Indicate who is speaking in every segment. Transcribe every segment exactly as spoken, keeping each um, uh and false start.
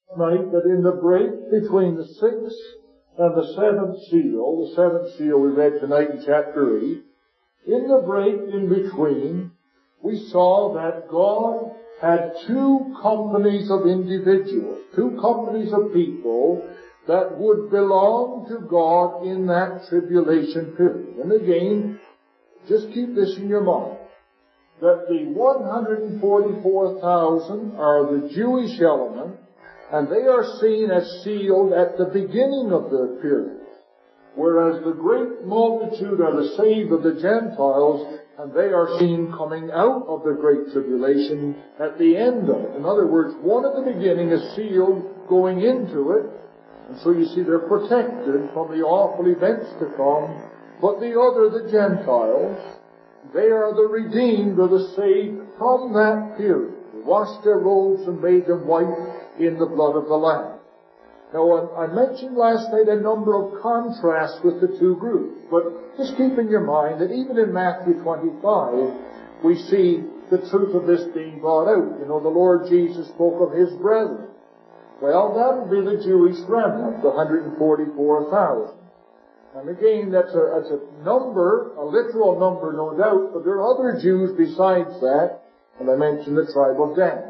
Speaker 1: Right, that in the break between the sixth and the seventh seal, the seventh seal we read tonight in chapter eight, in the break in between, we saw that God had two companies of individuals, two companies of people that would belong to God in that tribulation period. And again, just keep this in your mind, that the one hundred forty-four thousand are the Jewish element, and they are seen as sealed at the beginning of the period, whereas the great multitude are the saved of the Gentiles, and they are seen coming out of the great tribulation at the end of it. In other words, one at the beginning is sealed going into it, and so you see they're protected from the awful events to come. But the other, the Gentiles, they are the redeemed or the saved from that period. They washed their robes and made them white in the blood of the Lamb. Now, I mentioned last night a number of contrasts with the two groups, but just keep in your mind that even in Matthew twenty-five, we see the truth of this being brought out. You know, the Lord Jesus spoke of His brethren. Well, that would be the Jewish remnant, the one hundred forty-four thousand. And again, that's a, that's a number, a literal number, no doubt, but there are other Jews besides that, and I mentioned the tribe of Dan.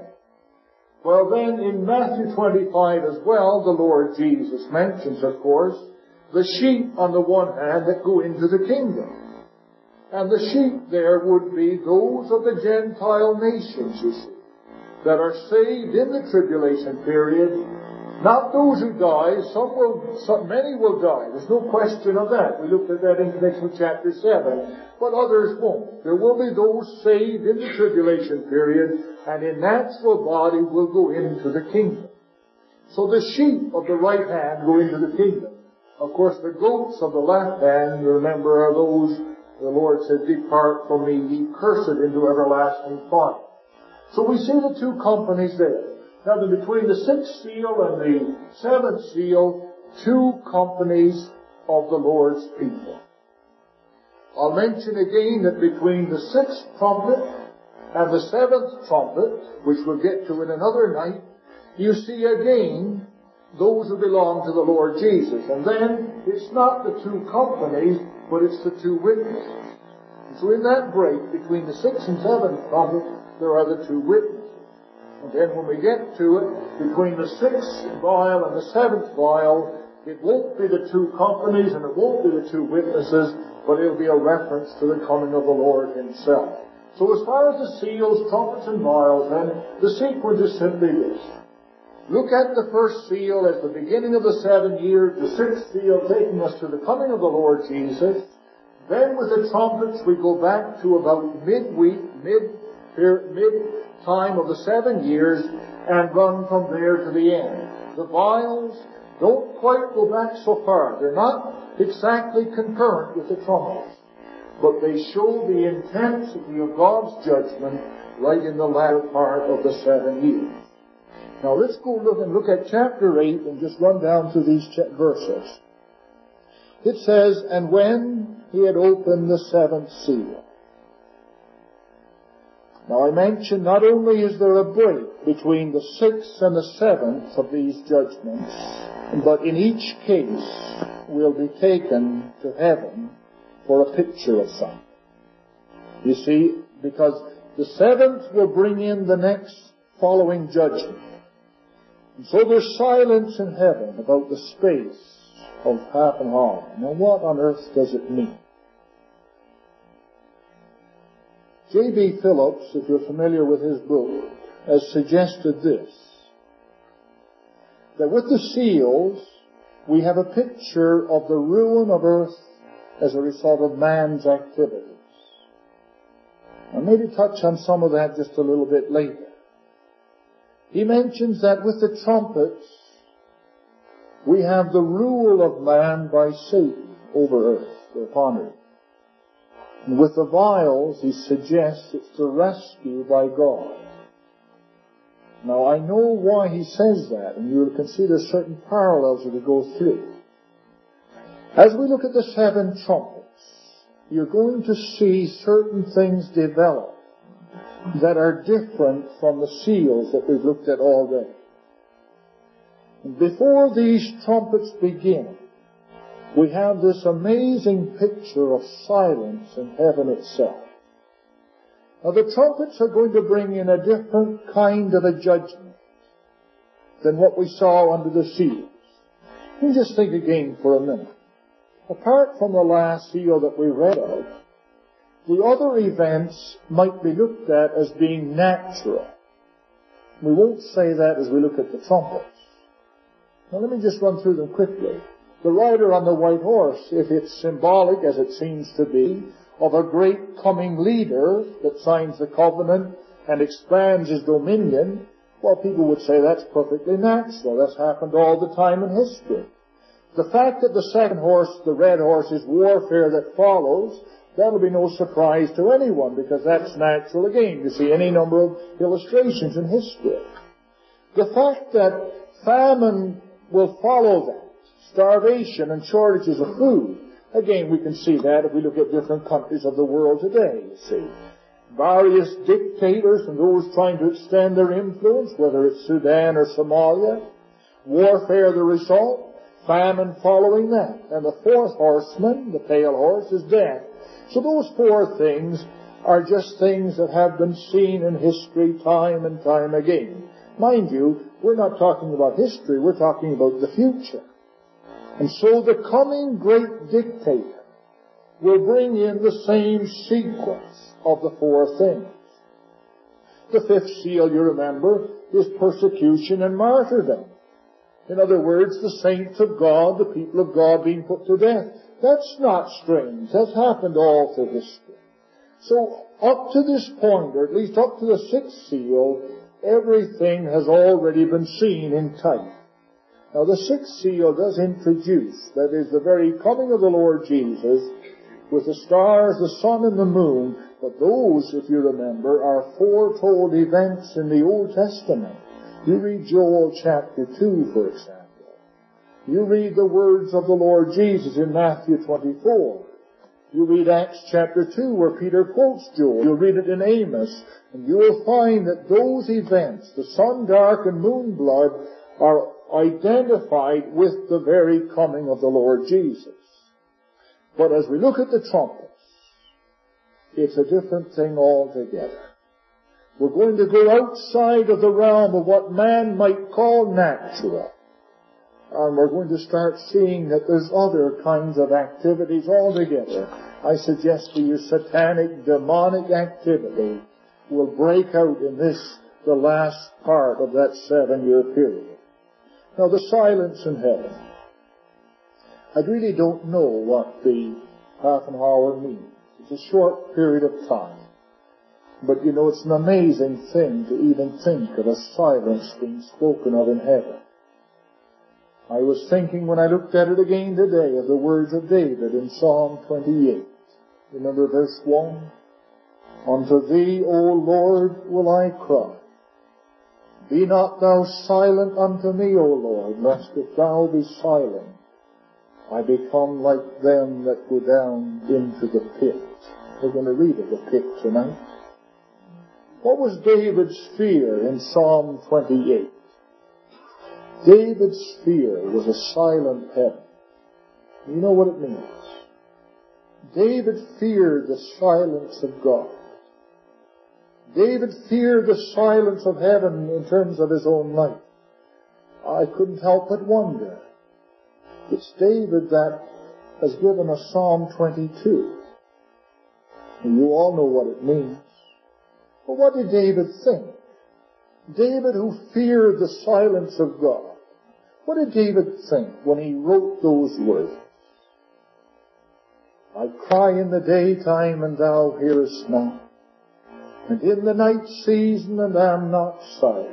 Speaker 1: Well then, in Matthew twenty-five as well, the Lord Jesus mentions, of course, the sheep on the one hand that go into the kingdom. And the sheep there would be those of the Gentile nations, you see, that are saved in the tribulation period. Not those who die. Some will, some, many will die. There's no question of that. We looked at that in connection with chapter seven. But others won't. There will be those saved in the tribulation period, and in natural body will go into the kingdom. So the sheep of the right hand go into the kingdom. Of course, the goats of the left hand, remember, are those the Lord said, "Depart from me, ye cursed, into everlasting fire." So we see the two companies there. Now, between the sixth seal and the seventh seal, two companies of the Lord's people. I'll mention again that between the sixth trumpet and the seventh trumpet, which we'll get to in another night, you see again those who belong to the Lord Jesus. And then it's not the two companies, but it's the two witnesses. And so in that break between the sixth and seventh trumpet, there are the two witnesses. And then when we get to it, between the sixth vial and the seventh vial, it won't be the two companies and it won't be the two witnesses, but it'll be a reference to the coming of the Lord Himself. So as far as the seals, trumpets, and vials, then, the sequence is simply this. Look at the first seal as the beginning of the seven years, the sixth seal taking us to the coming of the Lord Jesus. Then with the trumpets, we go back to about midweek, mid, mid, time of the seven years and run from there to the end. The vials don't quite go back so far. They're not exactly concurrent with the trumpets, but they show the intensity of God's judgment right in the latter part of the seven years. Now let's go look and look at chapter eight and just run down through these verses. It says, "And when He had opened the seventh seal." Now I mentioned not only is there a break between the sixth and the seventh of these judgments, but in each case we'll be taken to heaven for a picture of something. You see, because the seventh will bring in the next following judgment. And so there's silence in heaven about the space of half an hour. Now what on earth does it mean? J B Phillips, if you're familiar with his book, has suggested this, that with the seals, we have a picture of the ruin of earth as a result of man's activities. I'll maybe touch on some of that just a little bit later. He mentions that with the trumpets, we have the rule of man by Satan over earth, or upon earth. And with the vials, he suggests it's the rescue by God. Now, I know why he says that, and you can see there's certain parallels that we go through. As we look at the seven trumpets, you're going to see certain things develop that are different from the seals that we've looked at already. And before these trumpets begin, we have this amazing picture of silence in heaven itself. Now the trumpets are going to bring in a different kind of a judgment than what we saw under the seals. You just think again for a minute. Apart from the last seal that we read of, the other events might be looked at as being natural. We won't say that as we look at the trumpets. Now let me just run through them quickly. The rider on the white horse, if it's symbolic, as it seems to be, of a great coming leader that signs the covenant and expands his dominion, well, people would say that's perfectly natural. That's happened all the time in history. The fact that the second horse, the red horse, is warfare that follows, that'll be no surprise to anyone, because that's natural again. You see any number of illustrations in history. The fact that famine will follow that, starvation and shortages of food, again we can see that if we look at different countries of the world today, you see. Various dictators and those trying to extend their influence, whether it's Sudan or Somalia, warfare the result, famine following that. And the fourth horseman, the pale horse, is death. So those four things are just things that have been seen in history time and time again. Mind you, we're not talking about history, we're talking about the future. And so the coming great dictator will bring in the same sequence of the four things. The fifth seal, you remember, is persecution and martyrdom. In other words, the saints of God, the people of God being put to death. That's not strange. That's happened all through history. So up to this point, or at least up to the sixth seal, everything has already been seen in type. Now the sixth seal does introduce, that is, the very coming of the Lord Jesus with the stars, the sun, and the moon. But those, if you remember, are foretold events in the Old Testament. You read Joel chapter two, for example. You read the words of the Lord Jesus in Matthew twenty-four. You read Acts chapter two, where Peter quotes Joel. You'll read it in Amos, and you will find that those events, the sun dark and moon blood, are identified with the very coming of the Lord Jesus. But as we look at the trumpets, it's a different thing altogether. We're going to go outside of the realm of what man might call natural. And we're going to start seeing that there's other kinds of activities altogether. I suggest to you satanic, demonic activity will break out in this, the last part of that seven-year period. Now, the silence in heaven. I really don't know what the half an hour means. It's a short period of time. But you know, it's an amazing thing to even think of a silence being spoken of in heaven. I was thinking when I looked at it again today of the words of David in Psalm twenty-eight. Remember verse one? Unto thee, O Lord, will I cry. Be not thou silent unto me, O Lord, lest if thou be silent, I become like them that go down into the pit. We're going to read of the pit tonight. What was David's fear in Psalm twenty-eight? David's fear was a silent heaven. You know what it means? David feared the silence of God. David feared the silence of heaven in terms of his own life. I couldn't help but wonder. It's David that has given us Psalm twenty-two. And you all know what it means. But what did David think? David, who feared the silence of God, what did David think when he wrote those words? I cry in the daytime and thou hearest not, and in the night season and am not silent.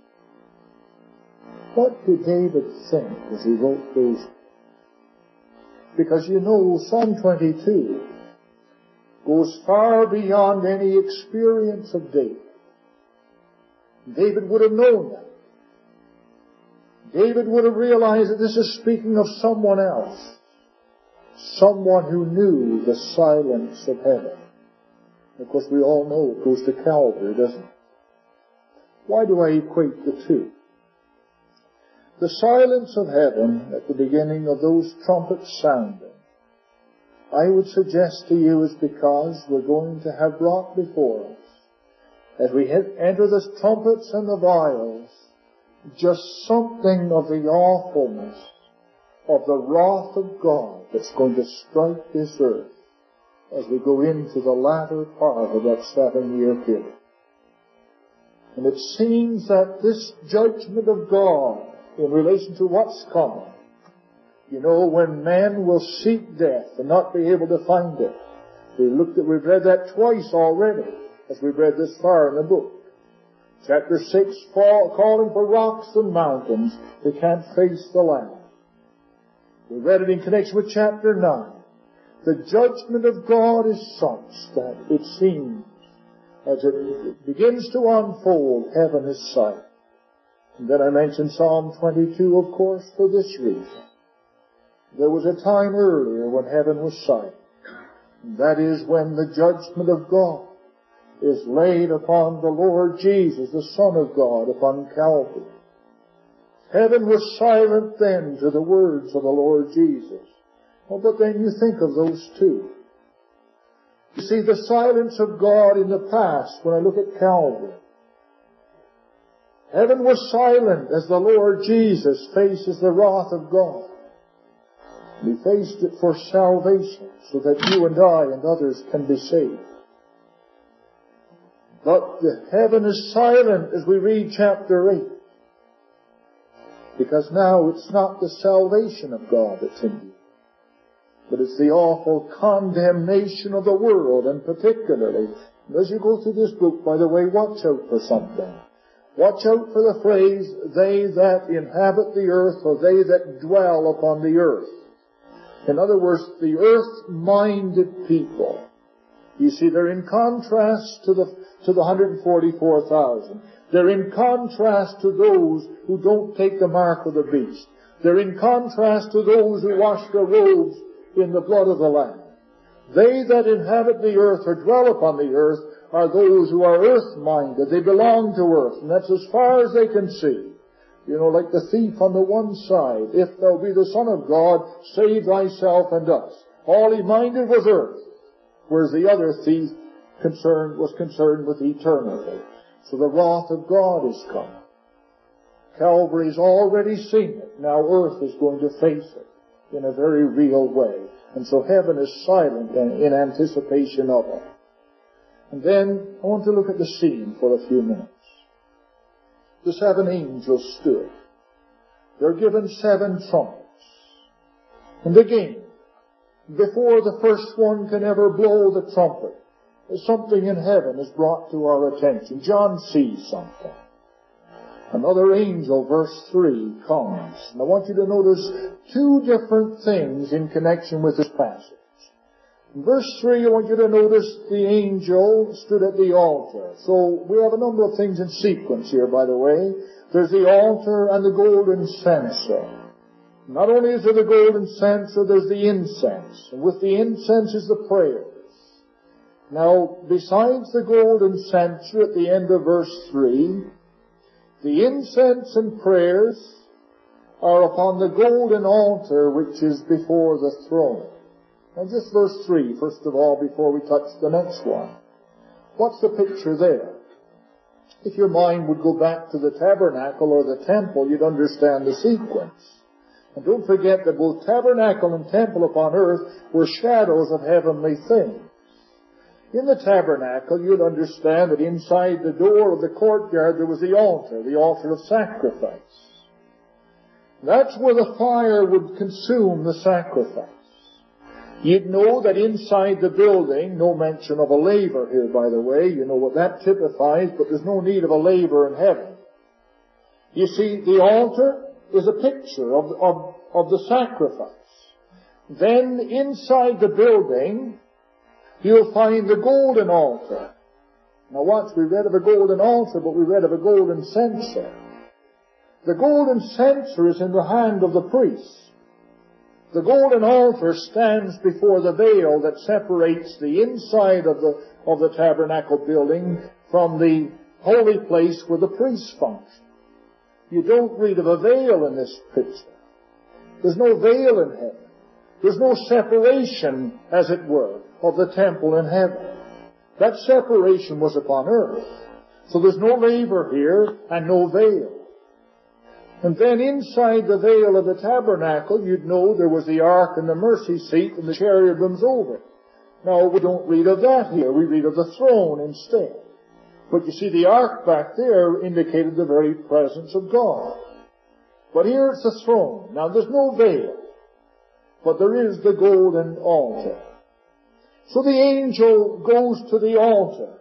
Speaker 1: What did David think as he wrote those words? Because you know, Psalm twenty-two goes far beyond any experience of David. David would have known that. David would have realized that this is speaking of someone else. Someone who knew the silence of heaven. Of course, we all know it goes to Calvary, doesn't it? Why do I equate the two? The silence of heaven at the beginning of those trumpets sounding, I would suggest to you, is because we're going to have brought before us, as we enter the trumpets and the vials, just something of the awfulness of the wrath of God that's going to strike this earth as we go into the latter part of that seven-year period. And it seems that this judgment of God in relation to what's coming, you know, when men will seek death and not be able to find it. We looked at, we've read that twice already, as we've read this far in the book. Chapter six, calling for rocks and mountains, they can't face the land. We read it in connection with chapter nine. The judgment of God is such that it seems, as it begins to unfold, heaven is silent. And then I mentioned Psalm twenty-two, of course, for this reason. There was a time earlier when heaven was silent. And that is when the judgment of God is laid upon the Lord Jesus, the Son of God, upon Calvary. Heaven was silent then to the words of the Lord Jesus. Oh, but then you think of those two. You see, the silence of God in the past, when I look at Calvary. Heaven was silent as the Lord Jesus faces the wrath of God. He faced it for salvation, so that you and I and others can be saved. But the heaven is silent as we read chapter eight. Because now it's not the salvation of God that's in you, but it's the awful condemnation of the world, and particularly, as you go through this book, by the way, watch out for something. Watch out for the phrase, they that inhabit the earth, or they that dwell upon the earth. In other words, the earth-minded people. You see, they're in contrast to the, to the one hundred forty-four thousand. They're in contrast to those who don't take the mark of the beast. They're in contrast to those who wash their robes in the blood of the Lamb. They that inhabit the earth or dwell upon the earth are those who are earth-minded. They belong to earth, and that's as far as they can see. You know, like the thief on the one side, if thou be the Son of God, save thyself and us. All he minded was earth, whereas the other thief concerned was concerned with eternity. So the wrath of God is come. Calvary's already seen it. Now earth is going to face it in a very real way. And so heaven is silent in anticipation of it. And then I want to look at the scene for a few minutes. The seven angels stood. They're given seven trumpets. And again, before the first one can ever blow the trumpet, something in heaven is brought to our attention. John sees something. Another angel, verse three, comes. And I want you to notice two different things in connection with this passage. In verse three, I want you to notice the angel stood at the altar. So we have a number of things in sequence here, by the way. There's the altar and the golden censer. Not only is there the golden censer, there's the incense. And with the incense is the prayers. Now, besides the golden censer at the end of verse three, the incense and prayers are upon the golden altar which is before the throne. Now just verse three, first of all, before we touch the next one. What's the picture there? If your mind would go back to the tabernacle or the temple, you'd understand the sequence. And don't forget that both tabernacle and temple upon earth were shadows of heavenly things. In the tabernacle, you'd understand that inside the door of the courtyard there was the altar, the altar of sacrifice. That's where the fire would consume the sacrifice. You'd know that inside the building, no mention of a laver here, by the way, you know what that typifies, but there's no need of a laver in heaven. You see, the altar is a picture of, of, of the sacrifice. Then inside the building, you'll find the golden altar. Now watch, we read of a golden altar, but we read of a golden censer. The golden censer is in the hand of the priest. The golden altar stands before the veil that separates the inside of the, of the tabernacle building from the holy place where the priests function. You don't read of a veil in this picture. There's no veil in heaven. There's no separation, as it were, of the temple in heaven. That separation was upon earth. So there's no laver here and no veil. And then inside the veil of the tabernacle, you'd know there was the ark and the mercy seat and the cherubims over it. Now, we don't read of that here. We read of the throne instead. But you see, the ark back there indicated the very presence of God. But here it's the throne. Now, there's no veil, but there is the golden altar. So the angel goes to the altar,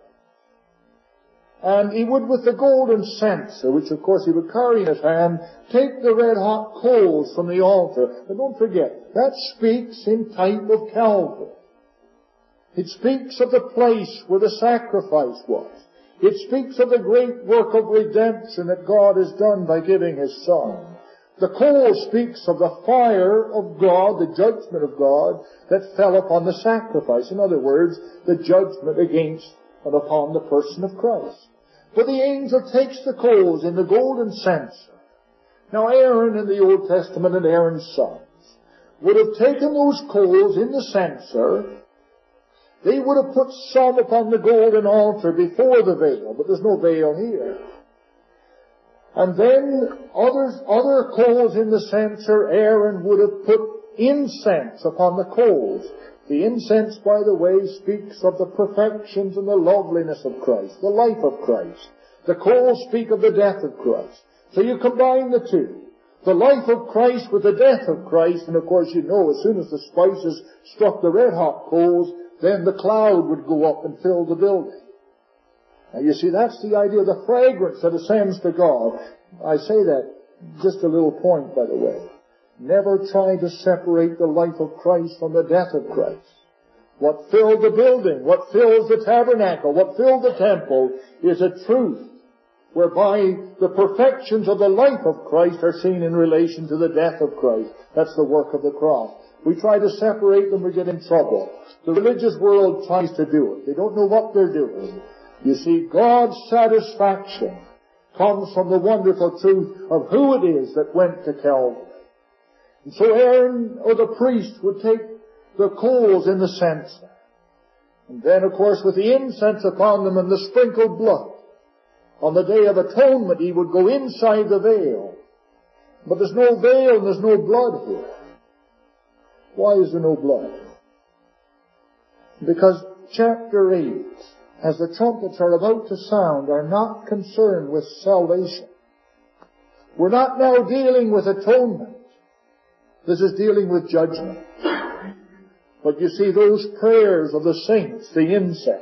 Speaker 1: and he would, with the golden censer, which of course he would carry in his hand, take the red-hot coals from the altar. But don't forget, that speaks in type of Calvary. It speaks of the place where the sacrifice was. It speaks of the great work of redemption that God has done by giving His Son. The coal speaks of the fire of God, the judgment of God, that fell upon the sacrifice. In other words, the judgment against and upon the person of Christ. But the angel takes the coals in the golden censer. Now Aaron in the Old Testament and Aaron's sons would have taken those coals in the censer. They would have put some upon the golden altar before the veil, but there's no veil here. And then others, other coals in the censer, Aaron would have put incense upon the coals. The incense, by the way, speaks of the perfections and the loveliness of Christ, the life of Christ. The coals speak of the death of Christ. So you combine the two. The life of Christ with the death of Christ, and of course you know as soon as the spices struck the red-hot coals, then the cloud would go up and fill the building. Now you see, that's the idea of the fragrance that ascends to God. I say that, just a little point by the way. Never try to separate the life of Christ from the death of Christ. What filled the building, what fills the tabernacle, what filled the temple is a truth whereby the perfections of the life of Christ are seen in relation to the death of Christ. That's the work of the cross. We try to separate them, we get in trouble. The religious world tries to do it. They don't know what they're doing. You see, God's satisfaction comes from the wonderful truth of who it is that went to Calvary. And so Aaron, or the priest, would take the coals in the censer. And then, of course, with the incense upon them and the sprinkled blood, on the Day of Atonement, he would go inside the veil. But there's no veil and there's no blood here. Why is there no blood? Because chapter eight, as the trumpets are about to sound, are not concerned with salvation. We're not now dealing with atonement. This is dealing with judgment. But you see, those prayers of the saints, the incense,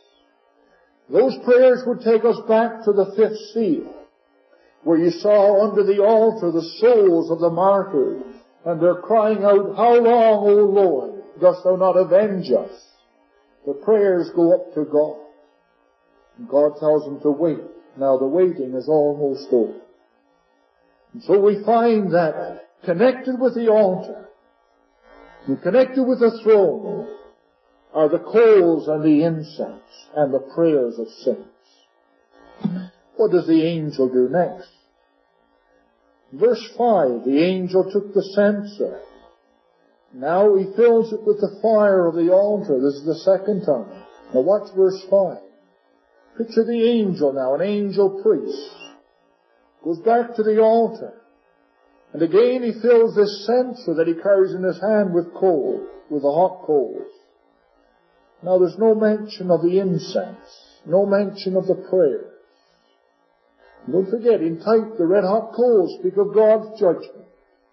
Speaker 1: those prayers would take us back to the fifth seal, where you saw under the altar the souls of the martyrs, and they're crying out, "How long, O Lord, dost thou not avenge us?" The prayers go up to God. And God tells them to wait. Now the waiting is almost over. And so we find that connected with the altar, and connected with the throne, are the coals and the incense and the prayers of saints. What does the angel do next? Verse five, the angel took the censer. Now he fills it with the fire of the altar. This is the second time. Now watch verse five. Picture the angel now, an angel priest. Goes back to the altar. And again he fills this censer that he carries in his hand with coal, with the hot coals. Now there's no mention of the incense, no mention of the prayer. Don't forget, in type, the red-hot coals speak of God's judgment.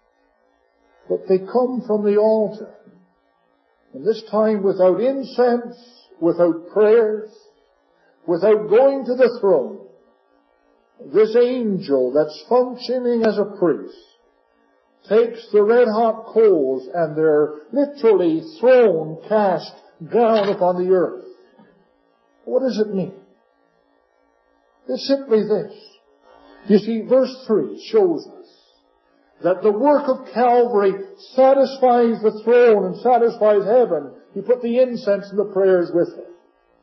Speaker 1: But they come from the altar. And this time without incense, without prayers, without going to the throne, this angel that's functioning as a priest takes the red-hot coals and they're literally thrown, cast down upon the earth. What does it mean? It's simply this. You see, verse three shows us that the work of Calvary satisfies the throne and satisfies heaven. You put the incense and the prayers with it.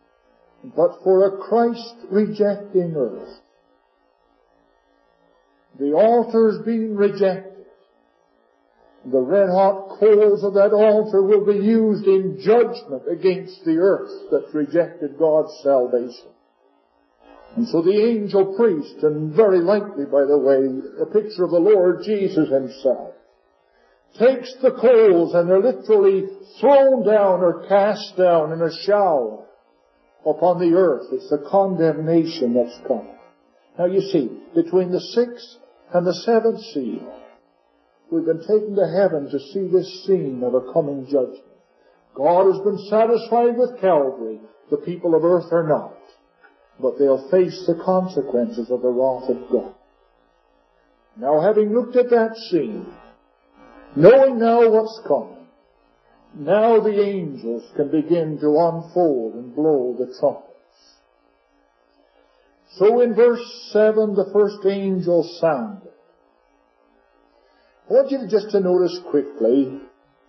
Speaker 1: But for a Christ-rejecting earth, The altar is being rejected. The red-hot coals of that altar will be used in judgment against the earth that rejected God's salvation. And so the angel priest, and very likely, by the way, a picture of the Lord Jesus himself, takes the coals and they're literally thrown down or cast down in a shower upon the earth. It's the condemnation that's come. Now you see, between the sixth and the seventh seal, we've been taken to heaven to see this scene of a coming judgment. God has been satisfied with Calvary. The people of earth are not. But they'll face the consequences of the wrath of God. Now, having looked at that scene, knowing now what's coming, now the angels can begin to unfold and blow the trumpets. So in verse seven, the first angel sounded. I want you to just to notice quickly,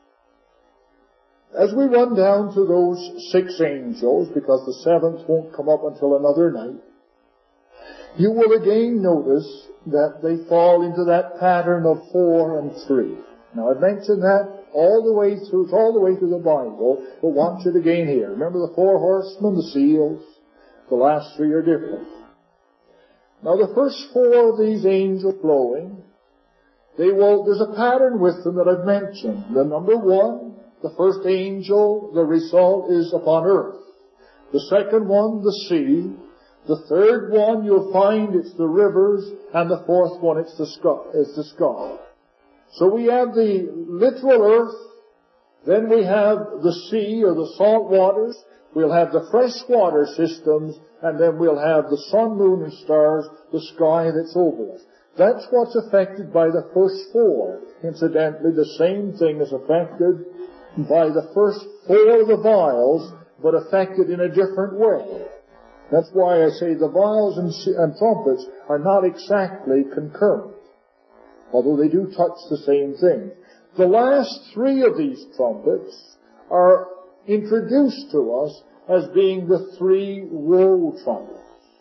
Speaker 1: as we run down to those six angels, because the seventh won't come up until another night, you will again notice that they fall into that pattern of four and three. Now I've mentioned that all the way through, it's all the way through the Bible, but watch it again here. Remember the four horsemen, the seals? The last three are different. Now the first four of these angels blowing, they will, there's a pattern with them that I've mentioned. The number one, the first angel, the result is upon earth. The second one, the sea. The third one, you'll find it's the rivers. And the fourth one, it's the sky. It's the sky. So we have the literal earth. Then we have the sea or the salt waters. We'll have the fresh water systems. And then we'll have the sun, moon, and stars, the sky that's over us. That's what's affected by the first four. Incidentally, the same thing is affected by the first four of the vials, but affected in a different way. That's why I say the vials and, and trumpets are not exactly concurrent, although they do touch the same thing. The last three of these trumpets are introduced to us as being the three woe trumpets.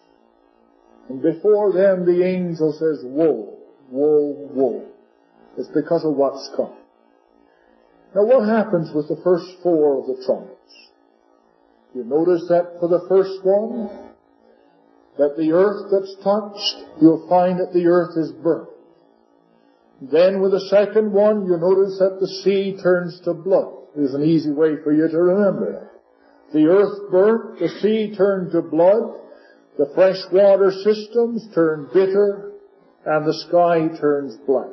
Speaker 1: And before them the angel says, woe, woe, woe. It's because of what's come. Now what happens with the first four of the trumpets? You notice that for the first one, that the earth that's touched, you'll find that the earth is burnt. Then with the second one, you notice that the sea turns to blood. There's an easy way for you to remember that. The earth burnt, the sea turned to blood, the fresh water systems turn bitter, and the sky turns black.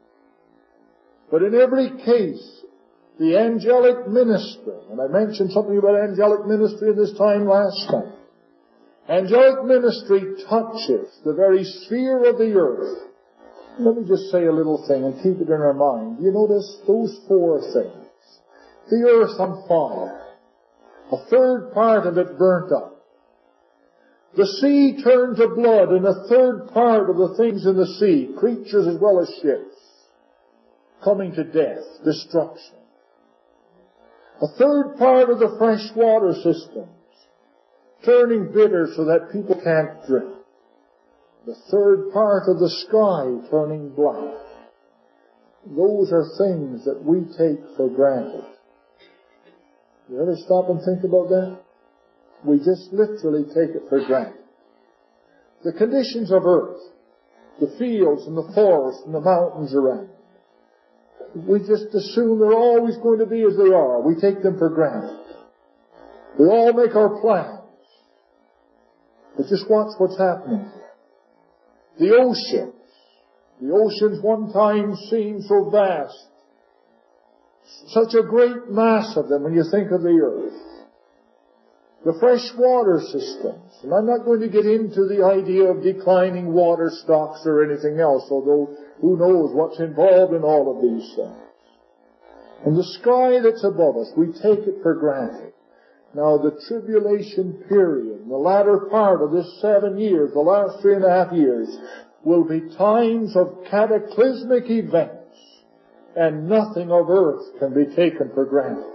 Speaker 1: But in every case, the angelic ministry, and I mentioned something about angelic ministry in this time last time. Angelic ministry touches the very sphere of the earth. Let me just say a little thing and keep it in our mind. You notice those four things. The earth on fire. A third part of it burnt up. The sea turned to blood, and a third part of the things in the sea, creatures as well as ships, coming to death, destruction. A third part of the fresh water systems, turning bitter so that people can't drink. The third part of the sky turning black. Those are things that we take for granted. You ever stop and think about that? We just literally take it for granted. The conditions of earth, the fields and the forests and the mountains around, we just assume they're always going to be as they are. We take them for granted. We all make our plans. But just watch what's happening. The oceans. The oceans one time seemed so vast. Such a great mass of them when you think of the earth. The fresh water systems. And I'm not going to get into the idea of declining water stocks or anything else, although who knows what's involved in all of these things. And the sky that's above us, we take it for granted. Now the tribulation period, the latter part of this seven years, the last three and a half years, will be times of cataclysmic events, and nothing of earth can be taken for granted.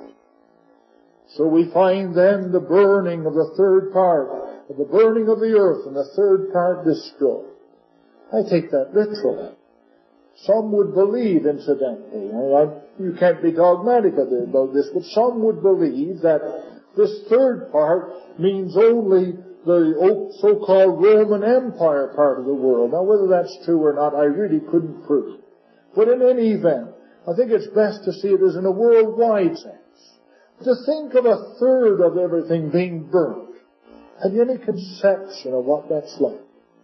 Speaker 1: So we find then the burning of the third part, of the burning of the earth, and the third part destroyed. I take that literally. Some would believe, incidentally, I, you can't be dogmatic about this, but some would believe that this third part means only the so-called Roman Empire part of the world. Now, whether that's true or not, I really couldn't prove. But in any event, I think it's best to see it as in a worldwide sense. To think of a third of everything being burnt. Have you any conception of what that's like?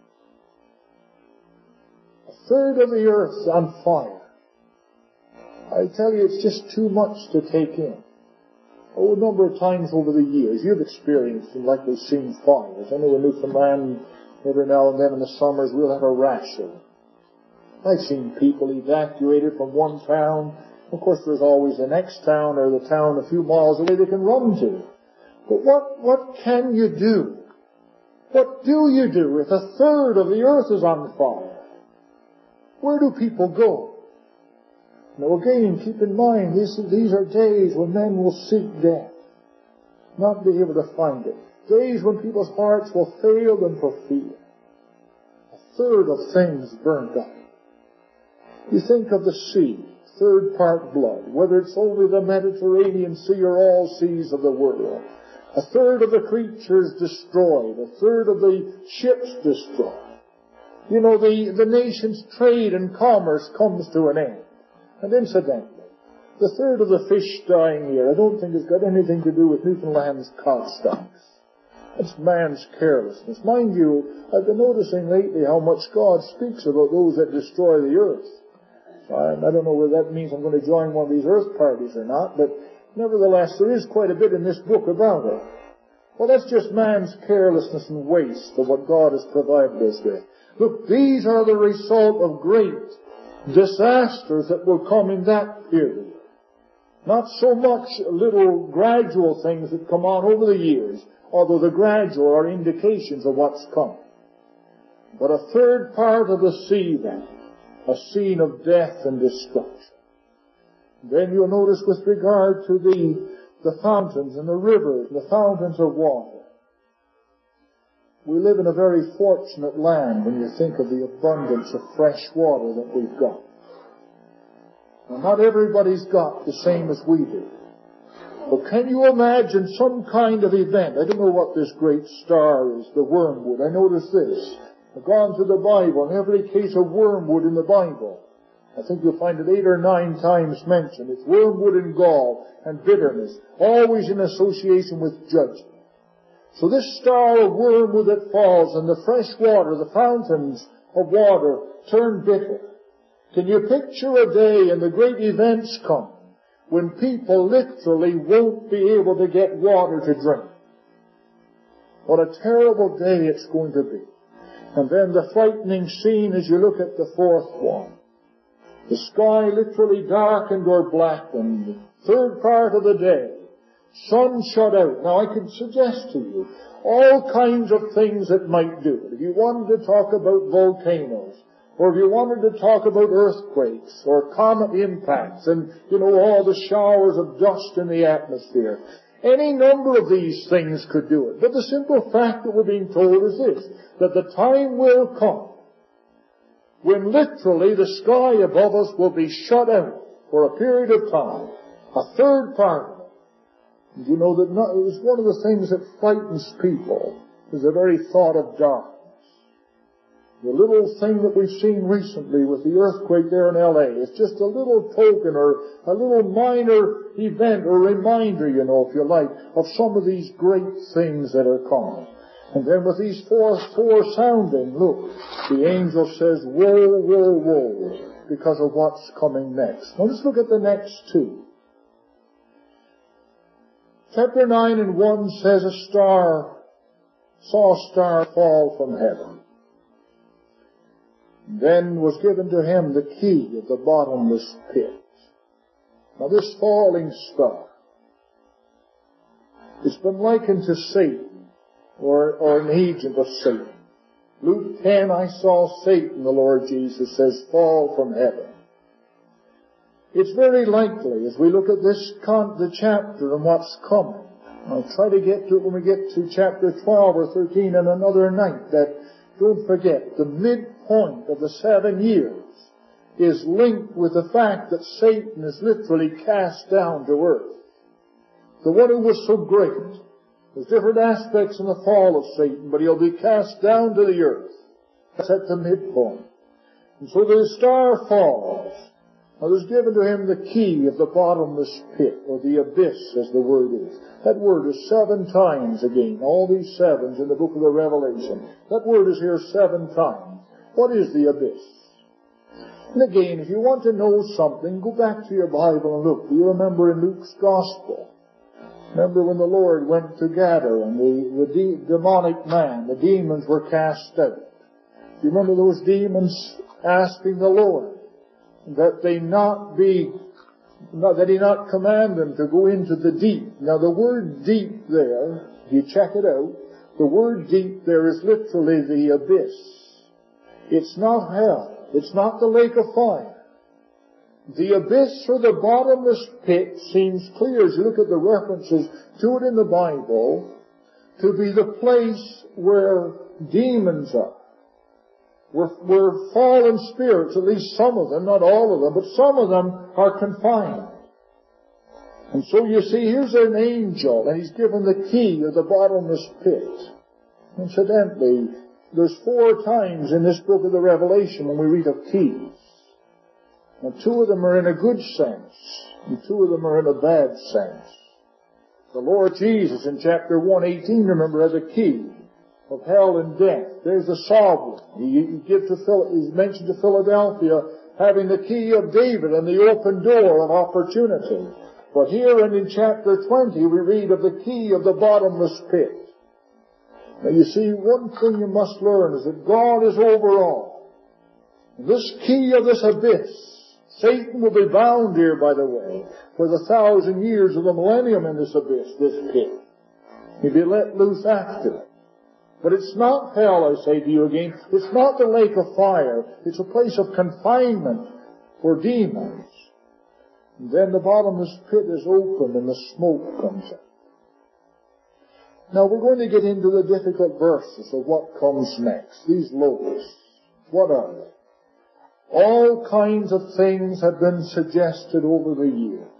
Speaker 1: A third of the earth on fire. I tell you, it's just too much to take in. Oh, a number of times over the years, you've experienced and likely seen fires. I know in Newfoundland, every now and then in the summers, we'll have a rash of them. I've seen people evacuated from one town. Of course, there's always the next town or the town a few miles away they can run to. But what, what can you do? What do you do if a third of the earth is on fire? Where do people go? Now again, keep in mind, these, these are days when men will seek death, not be able to find it. Days when people's hearts will fail them for fear. A third of things burnt up. You think of the sea, third part blood, whether it's only the Mediterranean Sea or all seas of the world. A third of the creatures destroyed, a third of the ships destroyed. You know, the, the nation's trade and commerce comes to an end. And incidentally, the third of the fish dying here, I don't think it's got anything to do with Newfoundland's cod stocks. It's man's carelessness. Mind you, I've been noticing lately how much God speaks about those that destroy the earth. I, I don't know whether that means I'm going to join one of these earth parties or not, but nevertheless, there is quite a bit in this book about it. Well, that's just man's carelessness and waste of what God has provided us with. Look, these are the result of great disasters that will come in that period. Not so much little gradual things that come on over the years, although the gradual are indications of what's coming. But a third part of the sea then, a scene of death and destruction. Then you'll notice with regard to the, the fountains and the rivers, the fountains of water. We live in a very fortunate land when you think of the abundance of fresh water that we've got. Now, not everybody's got the same as we do. But can you imagine some kind of event? I don't know what this great star is, the wormwood. I noticed this. I've gone to the Bible, and every case of wormwood in the Bible, I think you'll find it eight or nine times mentioned. It's wormwood and gall and bitterness, always in association with judgment. So this star of wormwood that falls and the fresh water, the fountains of water, turn bitter. Can you picture a day and the great events come when people literally won't be able to get water to drink? What a terrible day it's going to be. And then the frightening scene as you look at the fourth one. The sky literally darkened or blackened. Third part of the day. Sun shut out. Now I can suggest to you all kinds of things that might do it. If you wanted to talk about volcanoes, or if you wanted to talk about earthquakes, or comet impacts, and, you know, all the showers of dust in the atmosphere, any number of these things could do it. But the simple fact that we're being told is this, that the time will come when literally the sky above us will be shut out for a period of time, a third part of it. And you know that not, it's one of the things that frightens people is the very thought of darkness. The little thing that we've seen recently with the earthquake there in L A is just a little token or a little minor event or reminder, you know, if you like, of some of these great things that are coming. And then with these four, four sounding, look, the angel says, woe, woe, woe, because of what's coming next. Now let's look at the next two. Chapter nine and one says a star, saw a star fall from heaven. Then was given to him the key of the bottomless pit. Now this falling star, it's been likened to Satan, or, or an agent of Satan. Luke ten, I saw Satan, the Lord Jesus says, fall from heaven. It's very likely, as we look at this con- the chapter and what's coming, I'll try to get to it when we get to chapter twelve or thirteen and another night, that don't forget, the midpoint point of the seven years is linked with the fact that Satan is literally cast down to earth. The one who was so great. There's different aspects in the fall of Satan, but he'll be cast down to the earth. That's at the midpoint. And so the star falls. Now there's given to him the key of the bottomless pit, or the abyss as the word is. That word is seven times again. All these sevens in the book of the Revelation. That word is here seven times. What is the abyss? And again, if you want to know something, go back to your Bible and look. Do you remember in Luke's Gospel? Remember when the Lord went to Gadara and the, the de- demonic man, the demons were cast out. Do you remember those demons asking the Lord that they not be, not, that he not command them to go into the deep? Now the word deep there, if you check it out, the word deep there is literally the abyss. It's not hell. It's not the lake of fire. The abyss or the bottomless pit seems clear as you look at the references to it in the Bible to be the place where demons are. Where, where fallen spirits, at least some of them, not all of them, but some of them are confined. And so you see, here's an angel, and he's given the key of the bottomless pit. Incidentally, there's four times in this book of the Revelation when we read of keys. And two of them are in a good sense, and two of them are in a bad sense. The Lord Jesus in chapter one eighteen, remember, has a key of hell and death. There's the sovereign. He, he gives to Phil, he's mentioned to Philadelphia having the key of David and the open door of opportunity. But here and in chapter twenty we read of the key of the bottomless pit. Now you see, one thing you must learn is that God is over all. This key of this abyss, Satan will be bound here, by the way, for the thousand years of the millennium in this abyss, this pit. He'll be let loose after it. But it's not hell, I say to you again. It's not the lake of fire. It's a place of confinement for demons. And then the bottomless pit is opened and the smoke comes out. Now we're going to get into the difficult verses of what comes next. These locusts. What are they? All kinds of things have been suggested over the years.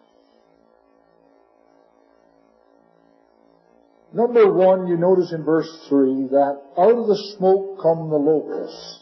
Speaker 1: Number one, you notice in verse three that out of the smoke come the locusts.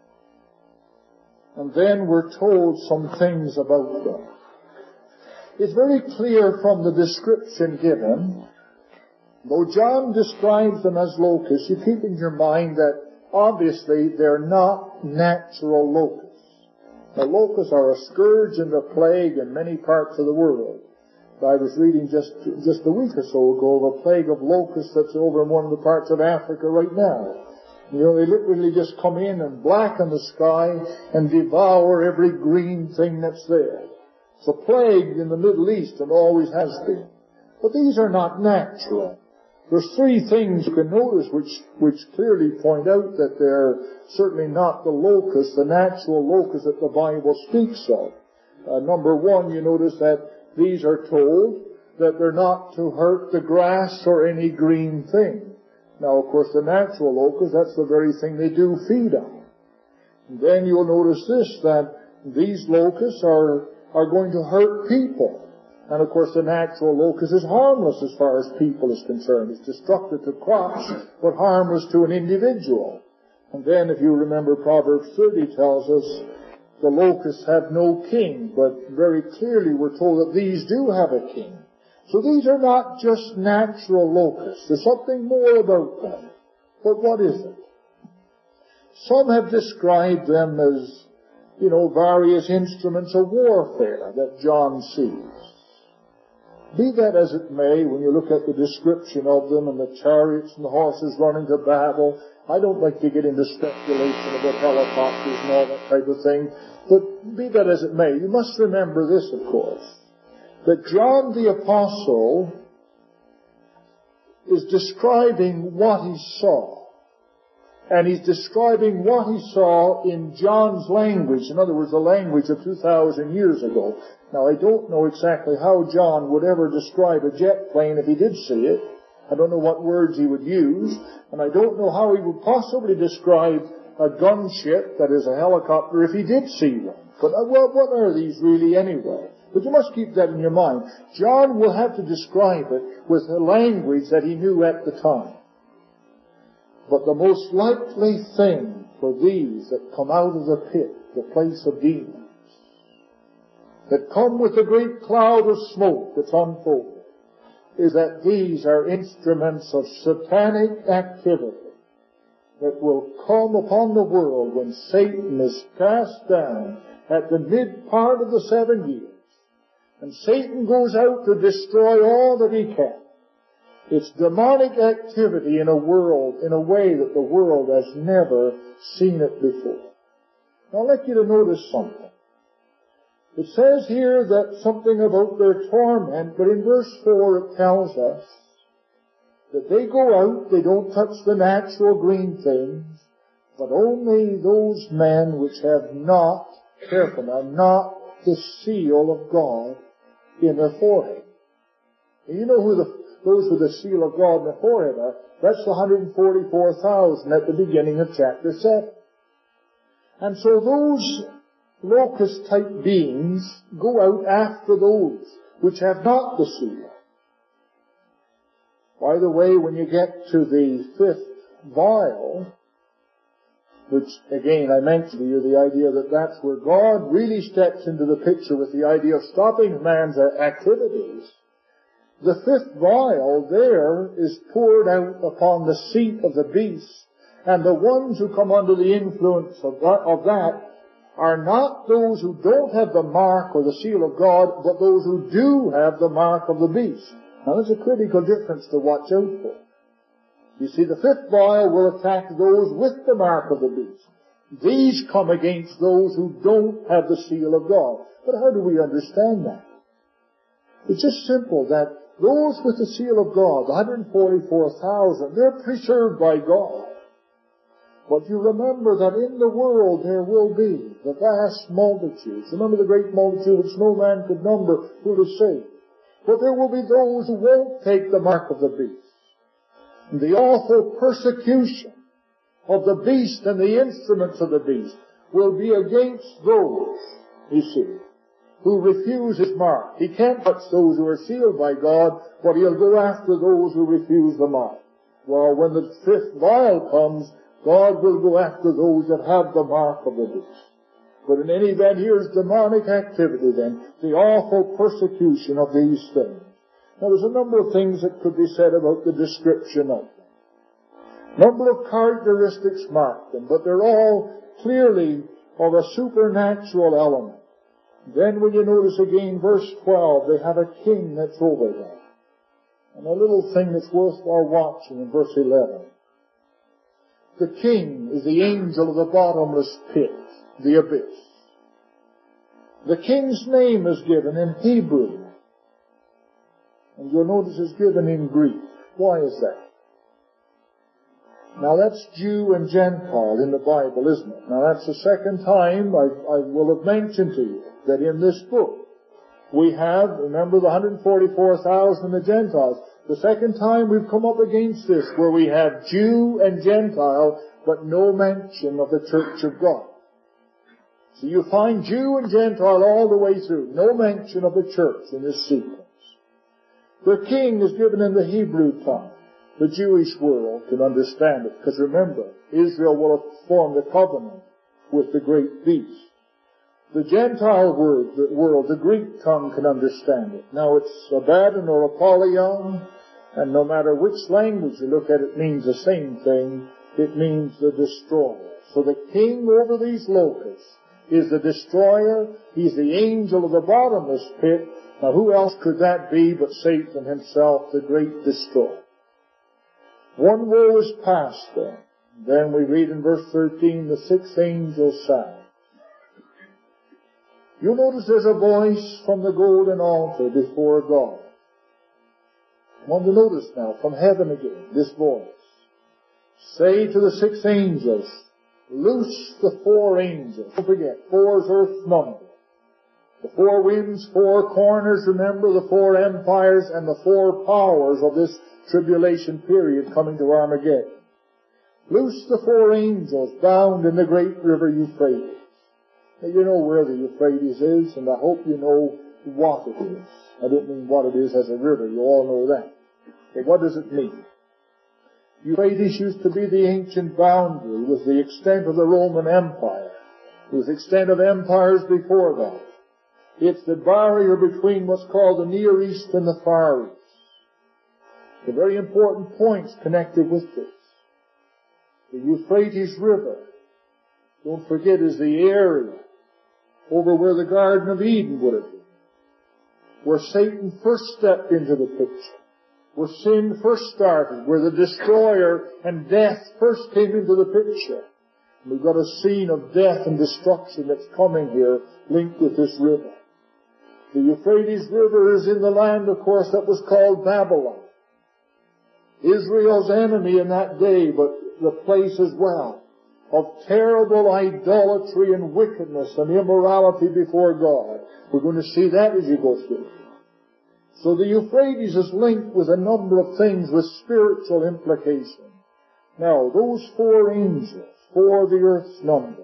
Speaker 1: And then we're told some things about them. It's very clear from the description given, though John describes them as locusts, you keep in your mind that obviously they're not natural locusts. The locusts are a scourge and a plague in many parts of the world. I was reading just just a week or so ago of a plague of locusts that's over in one of the parts of Africa right now. You know, they literally just come in and blacken the sky and devour every green thing that's there. It's a plague in the Middle East and always has been. But these are not natural. There's three things you can notice which, which clearly point out that they're certainly not the locusts, the natural locusts that the Bible speaks of. Uh, number one, you notice that these are told that they're not to hurt the grass or any green thing. Now, of course, the natural locusts, that's the very thing they do feed on. And then you'll notice this, that these locusts are, are going to hurt people. And of course the natural locust is harmless as far as people is concerned. It's destructive to crops, but harmless to an individual. And then if you remember Proverbs thirty tells us the locusts have no king, but very clearly we're told that these do have a king. So these are not just natural locusts. There's something more about them. But what is it? Some have described them as, you know, various instruments of warfare that John sees. Be that as it may, when you look at the description of them and the chariots and the horses running to battle, I don't like to get into speculation about helicopters and all that type of thing, but be that as it may, you must remember this, of course, that John the Apostle is describing what he saw. And he's describing what he saw in John's language. In other words, the language of two thousand years ago. Now, I don't know exactly how John would ever describe a jet plane if he did see it. I don't know what words he would use. And I don't know how he would possibly describe a gunship that is a helicopter if he did see one. But uh, well, what are these really anyway? But you must keep that in your mind. John will have to describe it with the language that he knew at the time. But the most likely thing for these that come out of the pit, the place of demons, that come with a great cloud of smoke that's unfolded, is that these are instruments of satanic activity that will come upon the world when Satan is cast down at the mid part of the seven years. And Satan goes out to destroy all that he can. It's demonic activity in a world, in a way that the world has never seen it before. Now I'd like you to notice something. It says here that something about their torment, but in verse four it tells us that they go out, they don't touch the natural green things, but only those men which have not, careful now, not the seal of God in their forehead. And you know who the, those with the seal of God in their forehead are? That's the one hundred forty-four thousand at the beginning of chapter seven. And so those locust-type beings go out after those which have not the seal. By the way, when you get to the fifth vial, which again I mentioned to you the idea that that's where God really steps into the picture with the idea of stopping man's activities, the fifth vial there is poured out upon the seat of the beast, and the ones who come under the influence of that, of that are not those who don't have the mark or the seal of God, but those who do have the mark of the beast. Now there's a critical difference to watch out for. You see, the fifth vial will attack those with the mark of the beast. These come against those who don't have the seal of God. But how do we understand that? It's just simple that those with the seal of God, the one hundred forty-four thousand, they're preserved by God. But you remember that in the world there will be the vast multitudes. Remember the great multitude which no man could number who to say. But there will be those who won't take the mark of the beast. And the awful persecution of the beast and the instruments of the beast will be against those, you see, who refuse his mark. He can't touch those who are sealed by God, but he'll go after those who refuse the mark. Well, when the fifth vial comes, God will go after those that have the mark of the beast. But in any event, here's demonic activity then, the awful persecution of these things. Now there's a number of things that could be said about the description of them. Number of characteristics mark them, but they're all clearly of a supernatural element. Then when you notice again verse twelve, they have a king that's over them. And a little thing that's worthwhile watching in verse eleven. The king is the angel of the bottomless pit, the abyss. The king's name is given in Hebrew. And you'll notice it's given in Greek. Why is that? Now that's Jew and Gentile in the Bible, isn't it? Now that's the second time I, I will have mentioned to you that in this book we have, remember the one hundred forty-four thousand the Gentiles. The second time we've come up against this where we have Jew and Gentile but no mention of the church of God. So you find Jew and Gentile all the way through. No mention of the church in this sequence. The king is given in the Hebrew tongue. The Jewish world can understand it. Because remember, Israel will have formed a covenant with the great beast. The Gentile word, the world, the Greek tongue can understand it. Now it's Abaddon or Apollyon, and no matter which language you look at, it means the same thing. It means the destroyer. So the king over these locusts is the destroyer. He's the angel of the bottomless pit. Now who else could that be but Satan himself, the great destroyer? One woe is past then. Then we read in verse thirteen, the sixth angel sang. You'll notice there's a voice from the golden altar before God. I want to notice now, from heaven again, this voice. Say to the six angels, loose the four angels. Don't forget, four is earth's number. The four winds, four corners, remember the four empires and the four powers of this tribulation period coming to Armageddon. Loose the four angels bound in the great river Euphrates. Now, you know where the Euphrates is, and I hope you know what it is. I don't mean what it is as a river. You all know that. But what does it mean? Euphrates used to be the ancient boundary with the extent of the Roman Empire. It was the extent of empires before that. It's the barrier between what's called the Near East and the Far East. The very important points connected with this. The Euphrates River, don't forget, is the area over where the Garden of Eden would have been, where Satan first stepped into the picture, where sin first started, where the destroyer and death first came into the picture. And we've got a scene of death and destruction that's coming here linked with this river. The Euphrates River is in the land, of course, that was called Babylon. Israel's enemy in that day, but the place as well of terrible idolatry and wickedness and immorality before God. We're going to see that as you go through. So the Euphrates is linked with a number of things with spiritual implication. Now, those four angels, four the earth's number.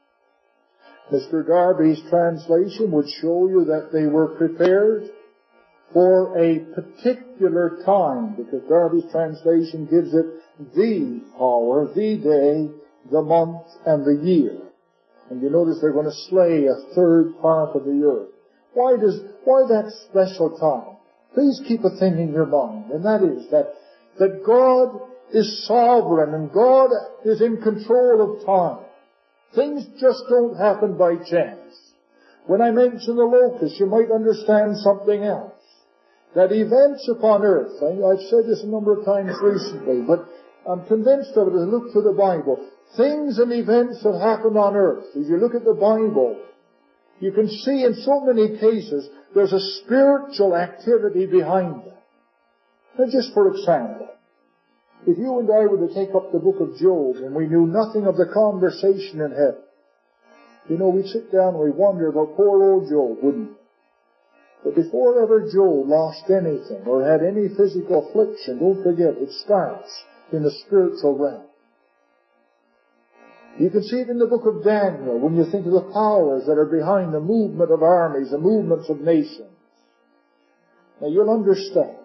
Speaker 1: Mister Darby's translation would show you that they were prepared for a particular time, because Darby's translation gives it the hour, the day, the month, and the year. And you notice they're going to slay a third part of the earth. Why does, why that special time? Please keep a thing in your mind, and that is that, that God is sovereign and God is in control of time. Things just don't happen by chance. When I mention the locust, you might understand something else. That events upon earth, I, I've said this a number of times recently, but I'm convinced of it as I look through the Bible. Things and events that happen on earth, as you look at the Bible, you can see in so many cases there's a spiritual activity behind them. Now just for example, if you and I were to take up the book of Job and we knew nothing of the conversation in heaven, you know, we'd sit down and we'd wonder about poor old Job, wouldn't we? But before ever Job lost anything or had any physical affliction, don't forget, it starts in the spiritual realm. You can see it in the book of Daniel when you think of the powers that are behind the movement of armies, the movements of nations. Now you'll understand,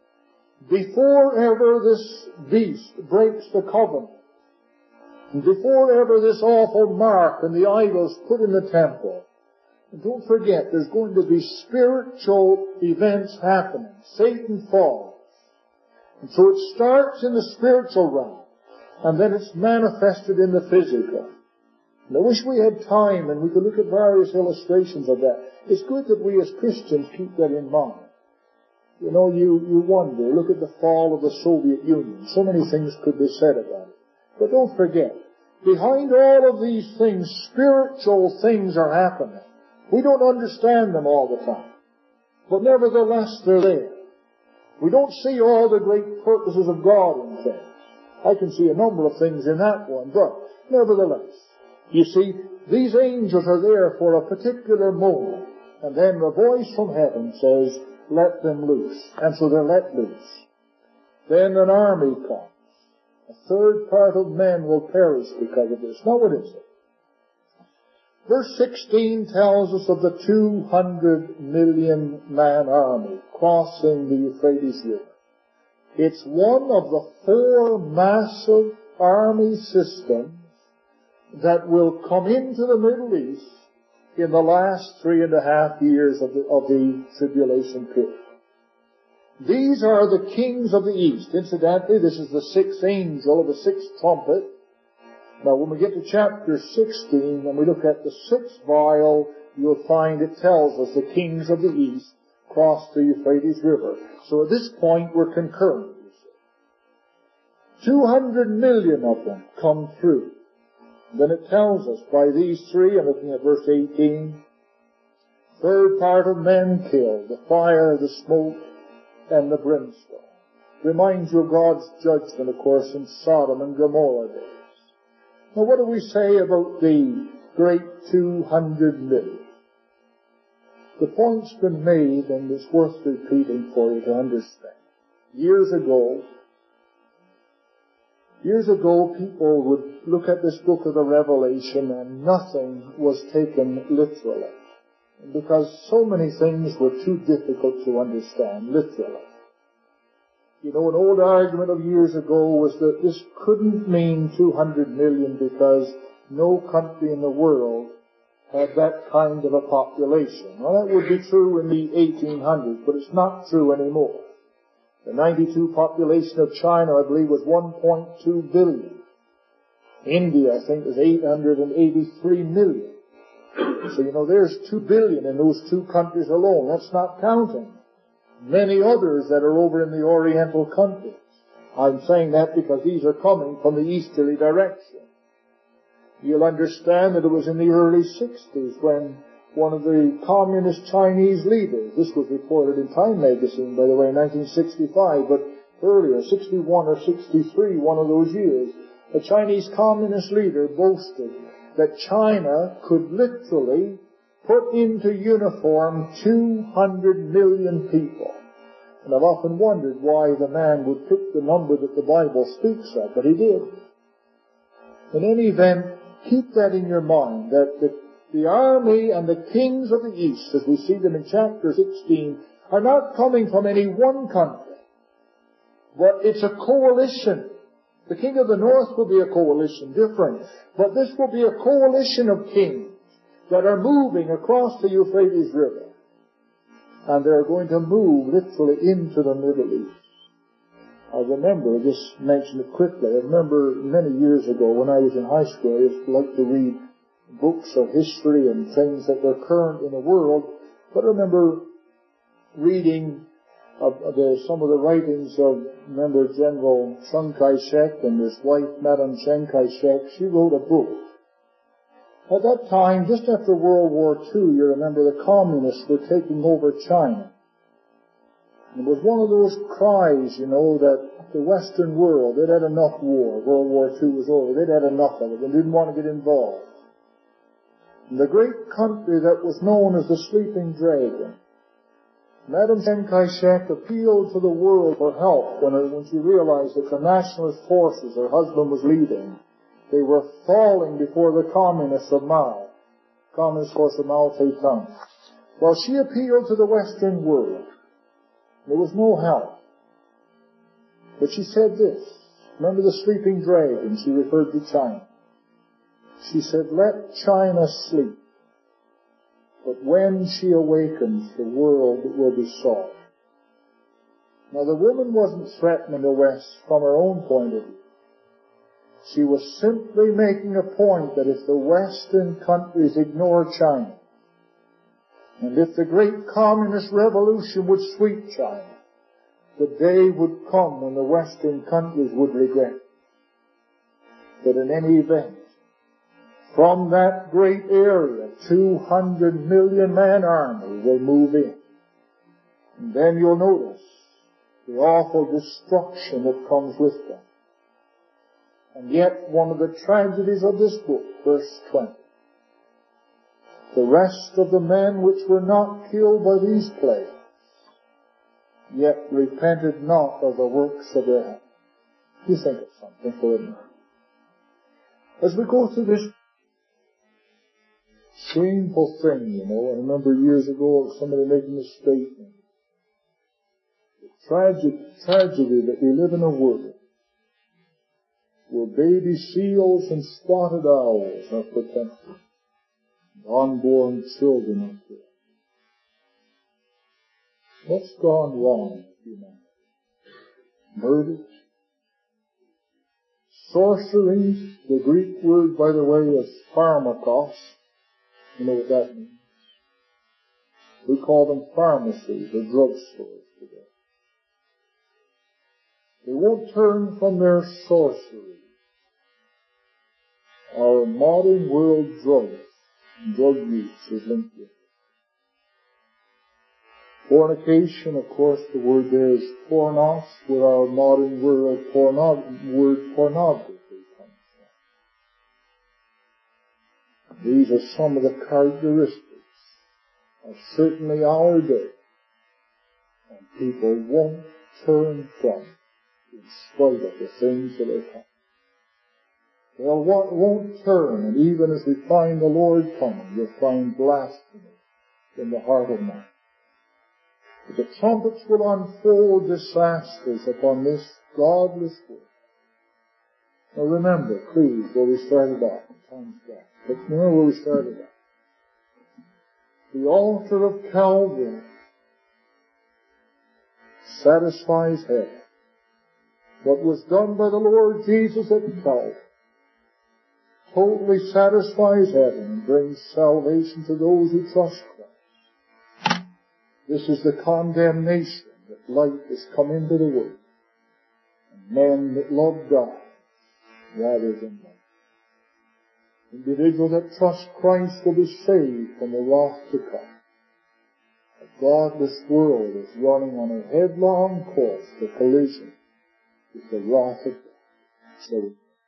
Speaker 1: before ever this beast breaks the covenant, and before ever this awful mark and the idols put in the temple, and don't forget, there's going to be spiritual events happening. Satan falls. And so it starts in the spiritual realm, and then it's manifested in the physical. And I wish we had time and we could look at various illustrations of that. It's good that we as Christians keep that in mind. You know, you, you wonder, look at the fall of the Soviet Union. So many things could be said about it. But don't forget, behind all of these things, spiritual things are happening. We don't understand them all the time. But nevertheless, they're there. We don't see all the great purposes of God in things. I can see a number of things in that one, but nevertheless, you see, these angels are there for a particular moment. And then a voice from heaven says, let them loose. And so they're let loose. Then an army comes. A third part of men will perish because of this. Now what is it? Verse sixteen tells us of the two hundred million man army crossing the Euphrates River. It's one of the four massive army systems that will come into the Middle East in the last three and a half years of the, of the tribulation period. These are the kings of the East. Incidentally, this is the sixth angel of the sixth trumpet. Now, when we get to chapter sixteen, when we look at the sixth vial, you'll find it tells us the kings of the East crossed the Euphrates River. So at this point, we're concurrent, you see. two hundred million of them come through. Then it tells us, by these three, I'm looking at verse eighteen, third part of men killed, the fire, the smoke, and the brimstone. Reminds you of God's judgment, of course, in Sodom and Gomorrah days. Now what do we say about the great two hundred million? The point's been made, and it's worth repeating for you to understand. Years ago, Years ago, people would look at this book of the Revelation and nothing was taken literally. Because so many things were too difficult to understand literally. You know, an old argument of years ago was that this couldn't mean two hundred million because no country in the world had that kind of a population. Well, that would be true in the eighteen hundreds, but it's not true anymore. The ninety-two population of China, I believe, was one point two billion. India, I think, was eight hundred eighty-three million. So, you know, there's two billion in those two countries alone. That's not counting many others that are over in the Oriental countries. I'm saying that because these are coming from the easterly direction. You'll understand that it was in the early sixties when one of the communist Chinese leaders, this was reported in Time magazine, by the way, in nineteen sixty-five, but earlier, sixty-one or sixty-three, one of those years, a Chinese communist leader boasted that China could literally put into uniform two hundred million people. And I've often wondered why the man would pick the number that the Bible speaks of, but he did. In any event, keep that in your mind, that the, the army and the kings of the East, as we see them in chapter sixteen, are not coming from any one country, but it's a coalition. The king of the north will be a coalition, different, but this will be a coalition of kings that are moving across the Euphrates River. And they're going to move literally into the Middle East. I remember, just mention it quickly, I remember many years ago when I was in high school, I used to like to read books of history and things that were current in the world, but I remember reading of the, some of the writings of, remember, General Chiang Kai-shek and his wife, Madame Chiang Kai-shek. She wrote a book. At that time, just after World War Two, you remember the communists were taking over China. It was one of those cries, you know, that the Western world, they'd had enough war. World War Two was over. They'd had enough of it and didn't want to get involved. And the great country that was known as the Sleeping Dragon, Madame Chiang Kai-shek appealed to the world for help when, when she realized that the nationalist forces her husband was leading, they were falling before the communists of Mao, communist force of Mao Zedong. Well, she appealed to the Western world. There was no help. But she said this. Remember the sleeping dragon? She referred to China. She said, let China sleep. But when she awakens, the world will be solved. Now, the woman wasn't threatening the West from her own point of view. She was simply making a point that if the Western countries ignore China, and if the great communist revolution would sweep China, the day would come when the Western countries would regret it. But in any event, from that great area, two hundred million man army will move in. And then you'll notice the awful destruction that comes with them. And yet, one of the tragedies of this book, verse twenty, the rest of the men which were not killed by these plagues, yet repented not of the works of their hands. You think of something for a minute. As we go through this shameful thing, you know, I remember years ago somebody making a statement. The tragic tragedy that we live in a world where baby seals and spotted owls are protected, and unborn children are killed. What's gone wrong with humanity? Murders, sorceries. The Greek word, by the way, is pharmakos. You know what that means? We call them pharmacies or drugstores today. They won't turn from their sorcery. Our modern world drugs and drug use is linked with it. Fornication, of course, the word there is pornos, where our modern world porno- word pornography comes from. These are some of the characteristics of certainly our day, and people won't turn from in spite of the things that are coming. Well, what won't turn, and even as we find the Lord coming, you'll find blasphemy in the heart of man. But the trumpets will unfold disasters upon this godless world. Now remember, please, where we started off. Time's gone. But remember where we started off. The altar of Calvary satisfies heaven. What was done by the Lord Jesus at Calvary totally satisfies heaven and brings salvation to those who trust Christ. This is the condemnation that light has come into the world, and men that love God rather than life. Individuals that trust Christ will be saved from the wrath to come. A godless world is running on a headlong course for collision with the wrath of God. So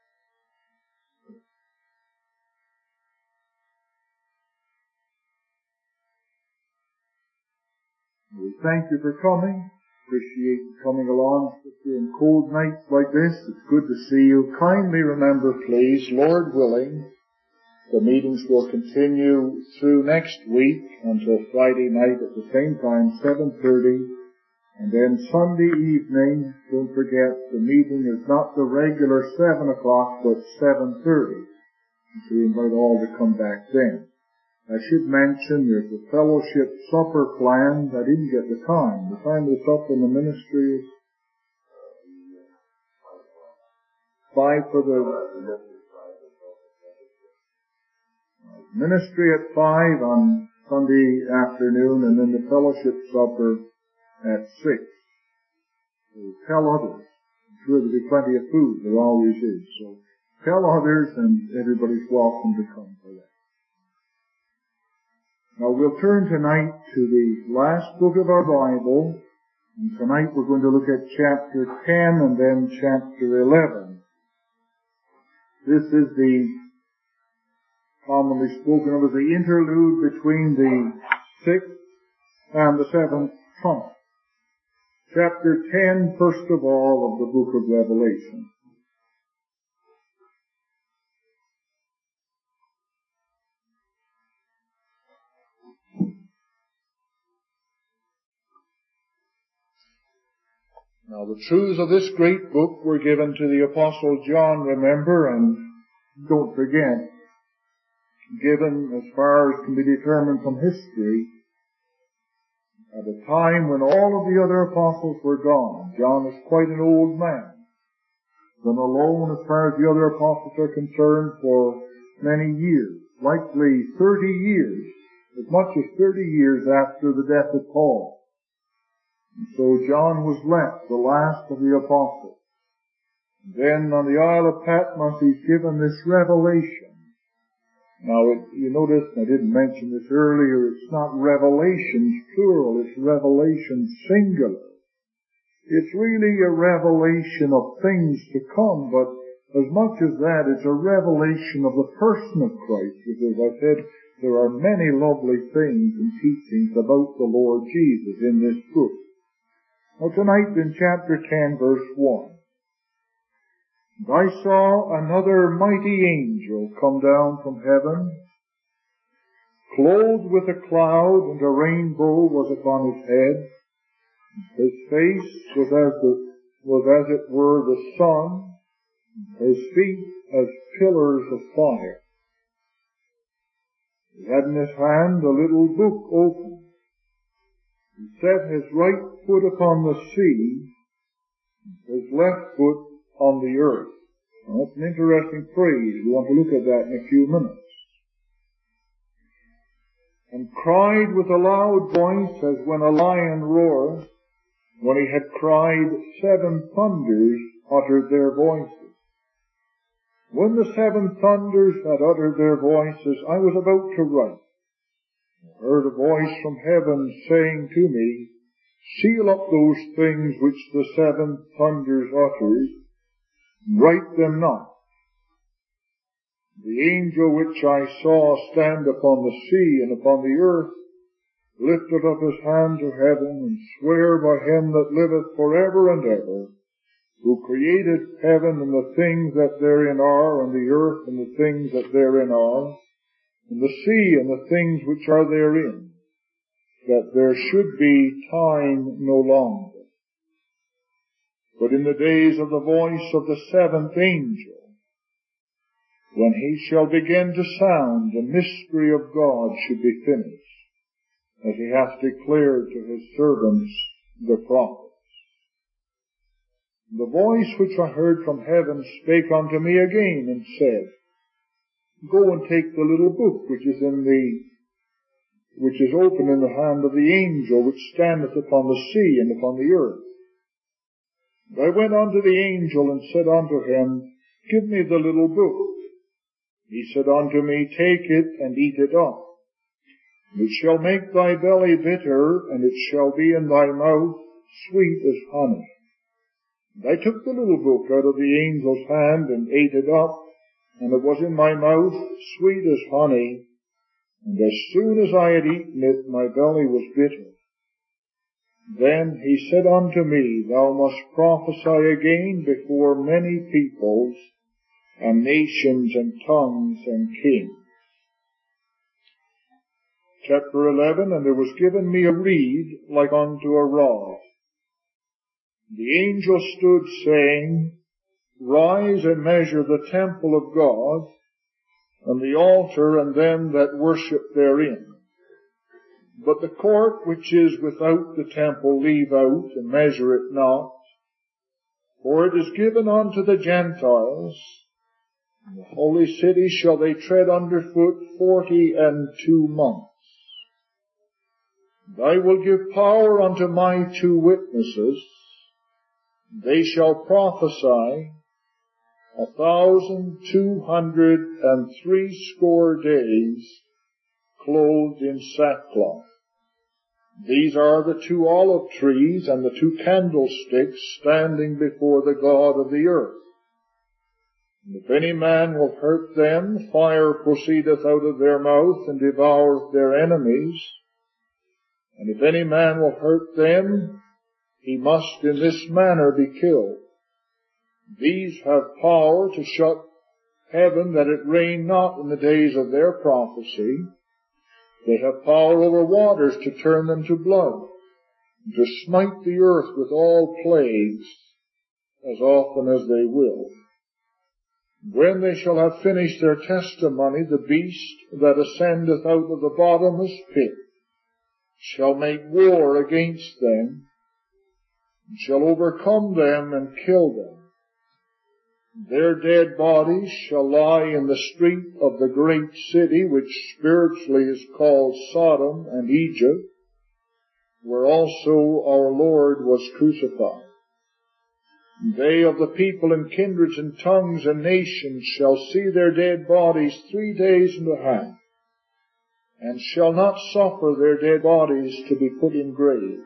Speaker 1: we thank you for coming. Appreciate you coming along, especially in cold nights like this. It's good to see you. Kindly remember, please, Lord willing, the meetings will continue through next week until Friday night at the same time, seven thirty. And then Sunday evening, don't forget, the meeting is not the regular seven o'clock, but seven thirty. So we invite all to come back then. I should mention there's a fellowship supper planned. I didn't get the time. The time that's up in the ministry is five for the ministry at five on Sunday afternoon, and then the fellowship supper at six. So tell others. I'm sure there'll be plenty of food. There always is. So tell others, and everybody's welcome to come for that. Now we'll turn tonight to the last book of our Bible, and tonight we're going to look at chapter ten and then chapter eleven. This is the commonly spoken of as the interlude between the sixth and the seventh trumpet. Chapter ten, first of all, of the book of Revelation. Now the truths of this great book were given to the Apostle John, remember, and don't forget, given as far as can be determined from history, at a time when all of the other apostles were gone. John was quite an old man, been alone as far as the other apostles are concerned for many years, likely thirty years, as much as thirty years after the death of Paul. And so John was left, the last of the apostles. And then on the Isle of Patmos he's given this revelation. Now it, you notice, I didn't mention this earlier, it's not revelations plural, it's revelations singular. It's really a revelation of things to come, but as much as that, it's a revelation of the person of Christ, because as I said, there are many lovely things and teachings about the Lord Jesus in this book. Now tonight in chapter ten, verse one. And I saw another mighty angel come down from heaven, clothed with a cloud, and a rainbow was upon his head. His face was as the, was as it were the sun, his feet as pillars of fire. He had in his hand a little book open. He set his right foot upon the sea, his left foot on the earth. Now, that's an interesting phrase. We want to look at that in a few minutes. And cried with a loud voice as when a lion roars. When he had cried, seven thunders uttered their voices. When the seven thunders had uttered their voices, I was about to write. I heard a voice from heaven saying to me, seal up those things which the seven thunders uttered, and write them not. The angel which I saw stand upon the sea and upon the earth lifted up his hand to heaven, and sware by him that liveth for ever and ever, who created heaven and the things that therein are, and the earth and the things that therein are, and the sea and the things which are therein, that there should be time no longer. But in the days of the voice of the seventh angel, when he shall begin to sound, the mystery of God should be finished, as he hath declared to his servants the prophets. The voice which I heard from heaven spake unto me again, and said, Go and take the little book which is in the, which is open in the hand of the angel which standeth upon the sea and upon the earth. And I went unto the angel and said unto him, Give me the little book. He said unto me, Take it and eat it up. And it shall make thy belly bitter, and it shall be in thy mouth sweet as honey. And I took the little book out of the angel's hand and ate it up, and it was in my mouth sweet as honey. And as soon as I had eaten it, my belly was bitter. Then he said unto me, Thou must prophesy again before many peoples, and nations, and tongues, and kings. Chapter eleven, And there was given me a reed like unto a rod. The angel stood, saying, Rise and measure the temple of God, and the altar, and them that worship therein. But the court which is without the temple leave out, and measure it not. For it is given unto the Gentiles, and the holy city shall they tread under foot forty and two months. And I will give power unto my two witnesses. They shall prophesy a thousand two hundred and threescore days, clothed in sackcloth. These are the two olive trees and the two candlesticks standing before the God of the earth. And if any man will hurt them, fire proceedeth out of their mouth, and devoureth their enemies. And if any man will hurt them, he must in this manner be killed. These have power to shut heaven that it rain not in the days of their prophecy. They have power over waters to turn them to blood, and to smite the earth with all plagues, as often as they will. When they shall have finished their testimony, the beast that ascendeth out of the bottomless pit shall make war against them, and shall overcome them and kill them. Their dead bodies shall lie in the street of the great city, which spiritually is called Sodom and Egypt, where also our Lord was crucified. They of the people and kindreds and tongues and nations shall see their dead bodies three days and a half, and shall not suffer their dead bodies to be put in graves.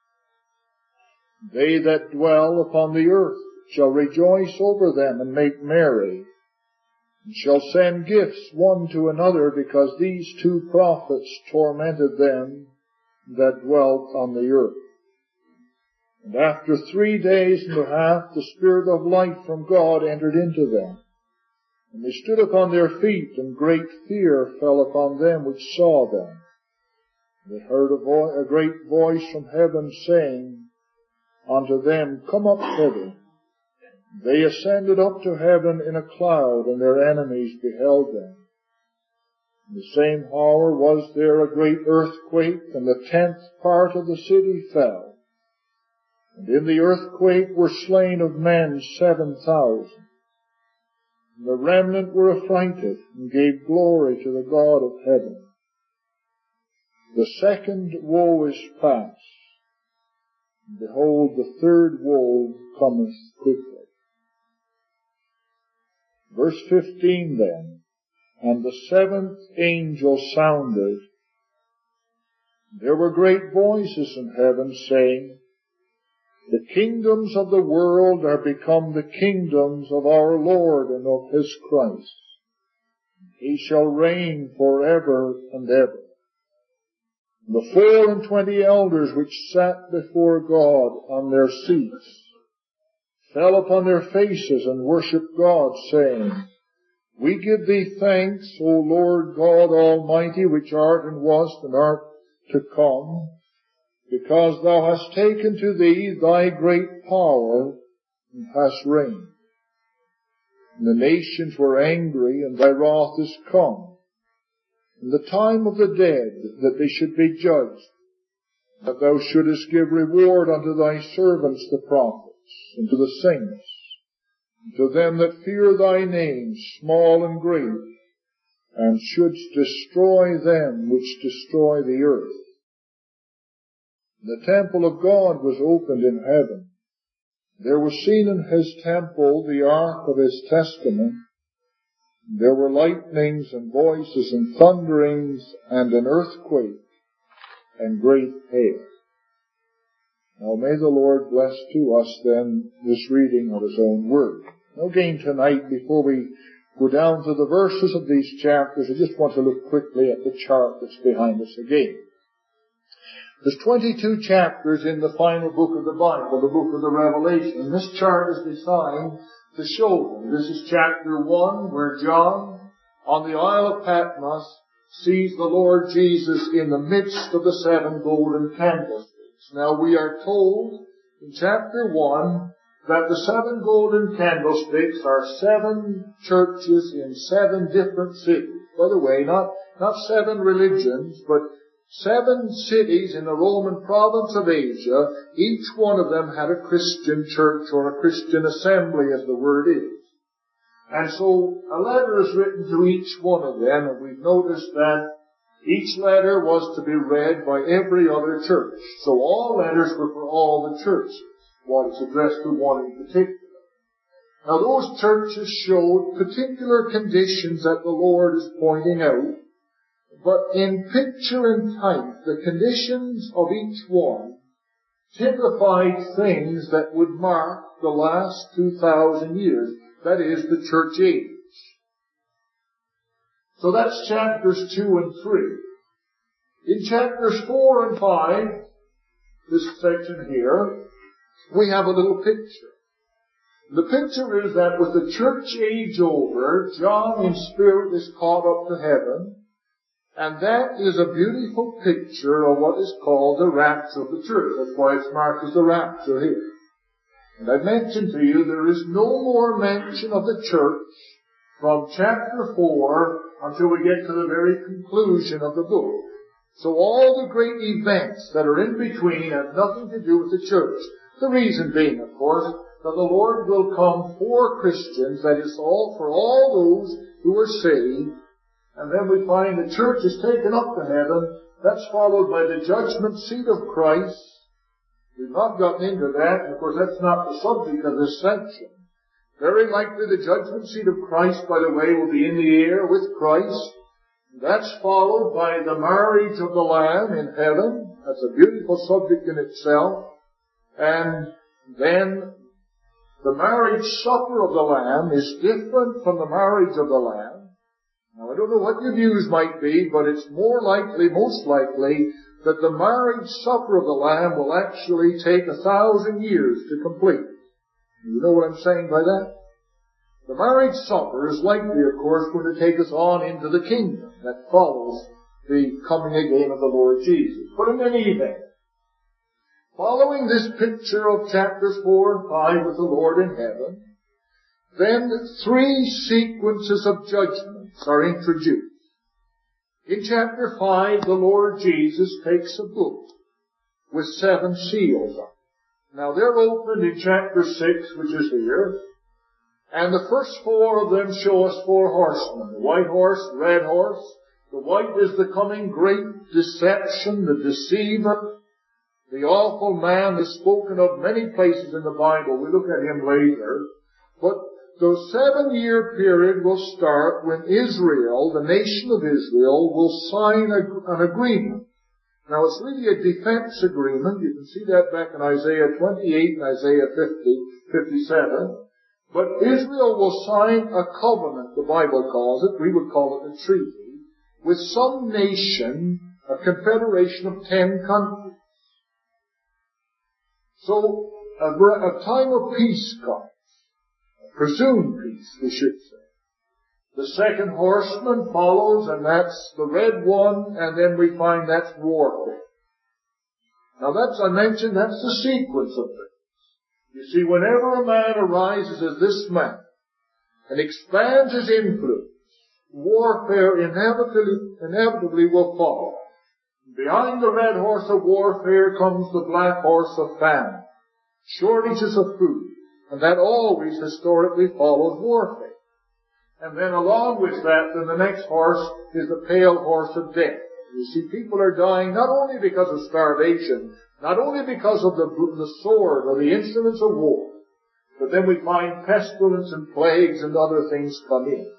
Speaker 1: They that dwell upon the earth shall rejoice over them and make merry, and shall send gifts one to another, because these two prophets tormented them that dwelt on the earth. And after three days and a half, the Spirit of life from God entered into them. And they stood upon their feet, and great fear fell upon them which saw them. They heard a, vo- a great voice from heaven saying unto them, Come up hither. They ascended up to heaven in a cloud, and their enemies beheld them. In the same hour was there a great earthquake, and the tenth part of the city fell. And in the earthquake were slain of men seven thousand. And the remnant were affrighted, and gave glory to the God of heaven. The second woe is past. And behold, the third woe cometh quickly. Verse fifteen then, And the seventh angel sounded. There were great voices in heaven saying, The kingdoms of the world are become the kingdoms of our Lord and of His Christ. He shall reign forever and ever. And the four and twenty elders which sat before God on their seats fell upon their faces and worshipped God, saying, We give thee thanks, O Lord God Almighty, which art and wast and art to come, because thou hast taken to thee thy great power and hast reigned. And the nations were angry, and thy wrath is come. In the time of the dead, that they should be judged, that thou shouldest give reward unto thy servants the prophets, and to the saints, and to them that fear thy name, small and great, and shouldst destroy them which destroy the earth. The temple of God was opened in heaven. There was seen in his temple the ark of his testament. There were lightnings and voices and thunderings and an earthquake and great hail. Now may the Lord bless to us then this reading of His own Word. Now again tonight, before we go down to the verses of these chapters, I just want to look quickly at the chart that's behind us again. There's twenty-two chapters in the final book of the Bible, the book of the Revelation. And this chart is designed to show them. This is chapter one, where John, on the Isle of Patmos, sees the Lord Jesus in the midst of the seven golden candlesticks. Now we are told in chapter one that the seven golden candlesticks are seven churches in seven different cities. By the way, not, not seven religions, but seven cities in the Roman province of Asia. Each one of them had a Christian church or a Christian assembly, as the word is. And so a letter is written to each one of them, and we've noticed that each letter was to be read by every other church. So all letters were for all the churches, while it's addressed to one in particular. Now those churches showed particular conditions that the Lord is pointing out, but in picture and type, the conditions of each one typified things that would mark the last two thousand years. That is, the church age. So that's chapters two and three. In chapters four and five, this section here, we have a little picture. The picture is that with the church age over, John in spirit is caught up to heaven, and that is a beautiful picture of what is called the rapture of the church. That's why it's marked as the rapture here. And I've mentioned to you there is no more mention of the church from chapter four until we get to the very conclusion of the book. So all the great events that are in between have nothing to do with the church. The reason being, of course, that the Lord will come for Christians, that is all for all those who are saved, and then we find the church is taken up to heaven. That's followed by the judgment seat of Christ. We've not gotten into that, and of course that's not the subject of this section. Very likely the judgment seat of Christ, by the way, will be in the air with Christ. That's followed by the marriage of the Lamb in heaven. That's a beautiful subject in itself. And then the marriage supper of the Lamb is different from the marriage of the Lamb. Now I don't know what your views might be, but it's more likely, most likely, that the marriage supper of the Lamb will actually take a thousand years to complete. You know what I'm saying by that? The marriage supper is likely, of course, going to take us on into the kingdom that follows the coming again of the Lord Jesus. But in any event, following this picture of chapters four and five with the Lord in heaven, then three sequences of judgments are introduced. In chapter five, the Lord Jesus takes a book with seven seals on it. Now they're opened in chapter six, which is here, and the first four of them show us four horsemen. The white horse, the red horse. The white is the coming great deception, the deceiver, the awful man is spoken of many places in the Bible. We look at him later. But the seven-year period will start when Israel, the nation of Israel, will sign a, an agreement. Now, it's really a defense agreement. You can see that back in Isaiah twenty-eight and Isaiah fifty, fifty-seven. But Israel will sign a covenant, the Bible calls it. We would call it a treaty, with some nation, a confederation of ten countries. So, a, a time of peace comes. A presumed peace, we should say. The second horseman follows, and that's the red one, and then we find that's warfare. Now that's, I mentioned, that's the sequence of things. You see, whenever a man arises as this man, and expands his influence, warfare inevitably, inevitably will follow. Behind the red horse of warfare comes the black horse of famine, shortages of food, and that always historically follows warfare. And then along with that, then the next horse is the pale horse of death. You see, people are dying not only because of starvation, not only because of the, the sword or the instruments of war, but then we find pestilence and plagues and other things come in.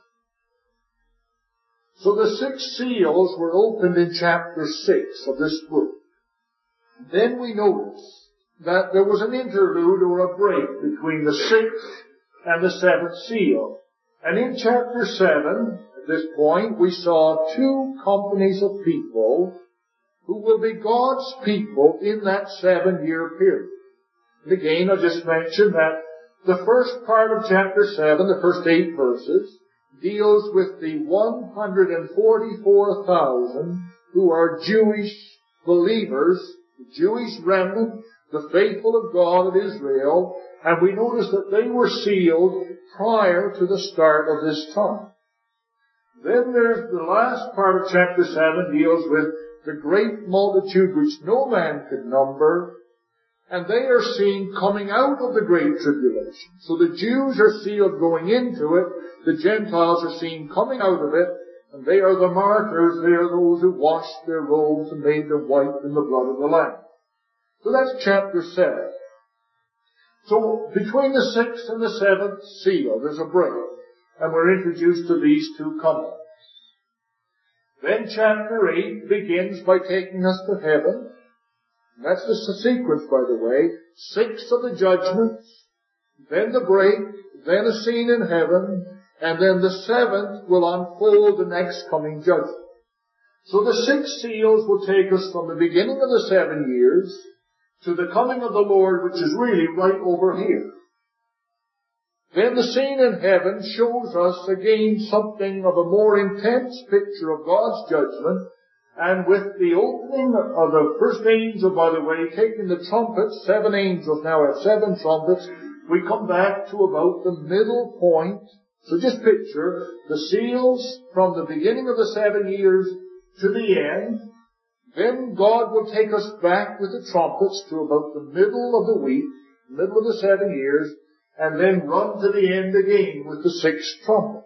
Speaker 1: So the six seals were opened in chapter six of this book. Then we notice that there was an interlude or a break between the sixth and the seventh seal. And in chapter seven, at this point, we saw two companies of people who will be God's people in that seven-year period. And again, I just mentioned that the first part of chapter seven, the first eight verses, deals with the one hundred forty-four thousand who are Jewish believers, the Jewish remnant, the faithful of God of Israel, and we notice that they were sealed prior to the start of this time. Then there's the last part of chapter seven deals with the great multitude which no man could number, and they are seen coming out of the great tribulation. So the Jews are sealed going into it, the Gentiles are seen coming out of it, and they are the martyrs, they are those who washed their robes and made them white in the blood of the Lamb. So that's chapter seven. So between the sixth and the seventh seal, there's a break, and we're introduced to these two companies. Then chapter eight begins by taking us to heaven. That's the sequence, by the way. Six of the judgments, then the break, then a scene in heaven, and then the seventh will unfold the next coming judgment. So the six seals will take us from the beginning of the seven years to the coming of the Lord, which is really right over here. Then the scene in heaven shows us again something of a more intense picture of God's judgment. And with the opening of the first angel, by the way, taking the trumpets, seven angels now have seven trumpets, we come back to about the middle point. So just picture the seals from the beginning of the seven years to the end. Then God will take us back with the trumpets to about the middle of the week, middle of the seven years, and then run to the end again with the six trumpets.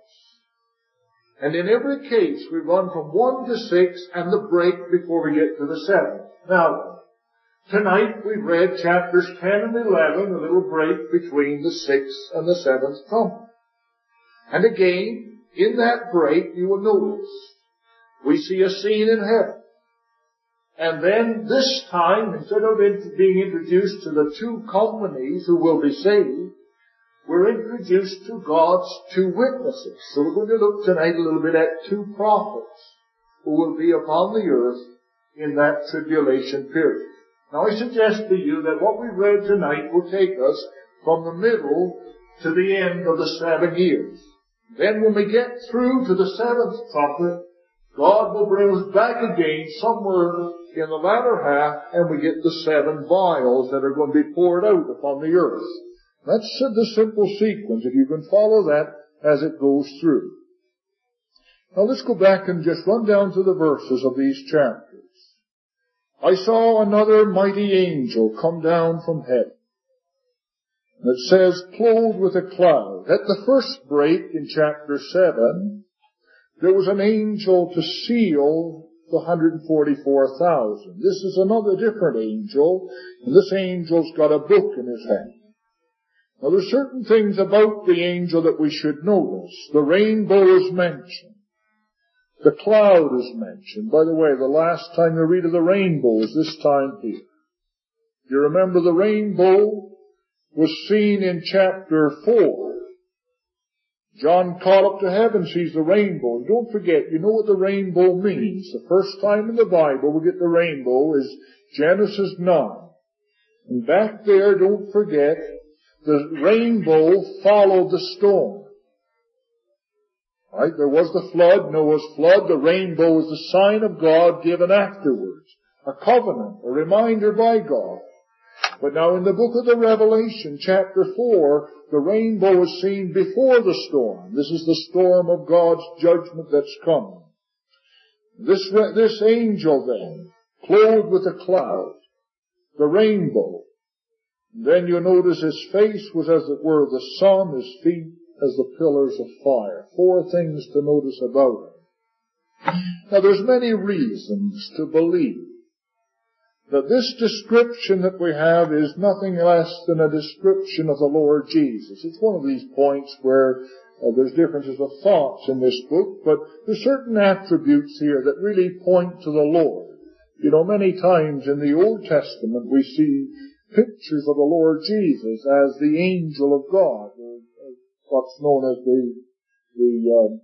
Speaker 1: And in every case, we run from one to six and the break before we get to the seventh. Now, tonight we read chapters ten and eleven, a little break between the sixth and the seventh trumpet. And again, in that break, you will notice, we see a scene in heaven. And then this time, instead of being introduced to the two companies who will be saved, we're introduced to God's two witnesses. So we're going to look tonight a little bit at two prophets who will be upon the earth in that tribulation period. Now I suggest to you that what we read tonight will take us from the middle to the end of the seven years. Then when we get through to the seventh trumpet, God will bring us back again somewhere in the latter half, and we get the seven vials that are going to be poured out upon the earth. That's the simple sequence, if you can follow that as it goes through. Now let's go back and just run down to the verses of these chapters. I saw another mighty angel come down from heaven. And it says, clothed with a cloud. At the first break in chapter seven, there was an angel to seal the one hundred forty-four thousand. This is another different angel, and this angel's got a book in his hand. Now there's certain things about the angel that we should notice. The rainbow is mentioned. The cloud is mentioned. By the way, the last time you read of the rainbow is this time here. You remember the rainbow was seen in chapter four. John caught up to heaven, sees the rainbow. And don't forget, you know what the rainbow means. The first time in the Bible we get the rainbow is Genesis nine. And back there, don't forget, the rainbow followed the storm. Right? There was the flood, Noah's flood. The rainbow is the sign of God given afterwards. A covenant, a reminder by God. But now in the book of the Revelation, chapter four, the rainbow is seen before the storm. This is the storm of God's judgment that's coming. This, this angel then, clothed with a cloud, the rainbow. And then you notice his face was as it were the sun, his feet as the pillars of fire. Four things to notice about him. Now there's many reasons to believe that this description that we have is nothing less than a description of the Lord Jesus. It's one of these points where uh, there's differences of thoughts in this book, but there's certain attributes here that really point to the Lord. You know, many times in the Old Testament we see pictures of the Lord Jesus as the angel of God, or what's known as the the uh,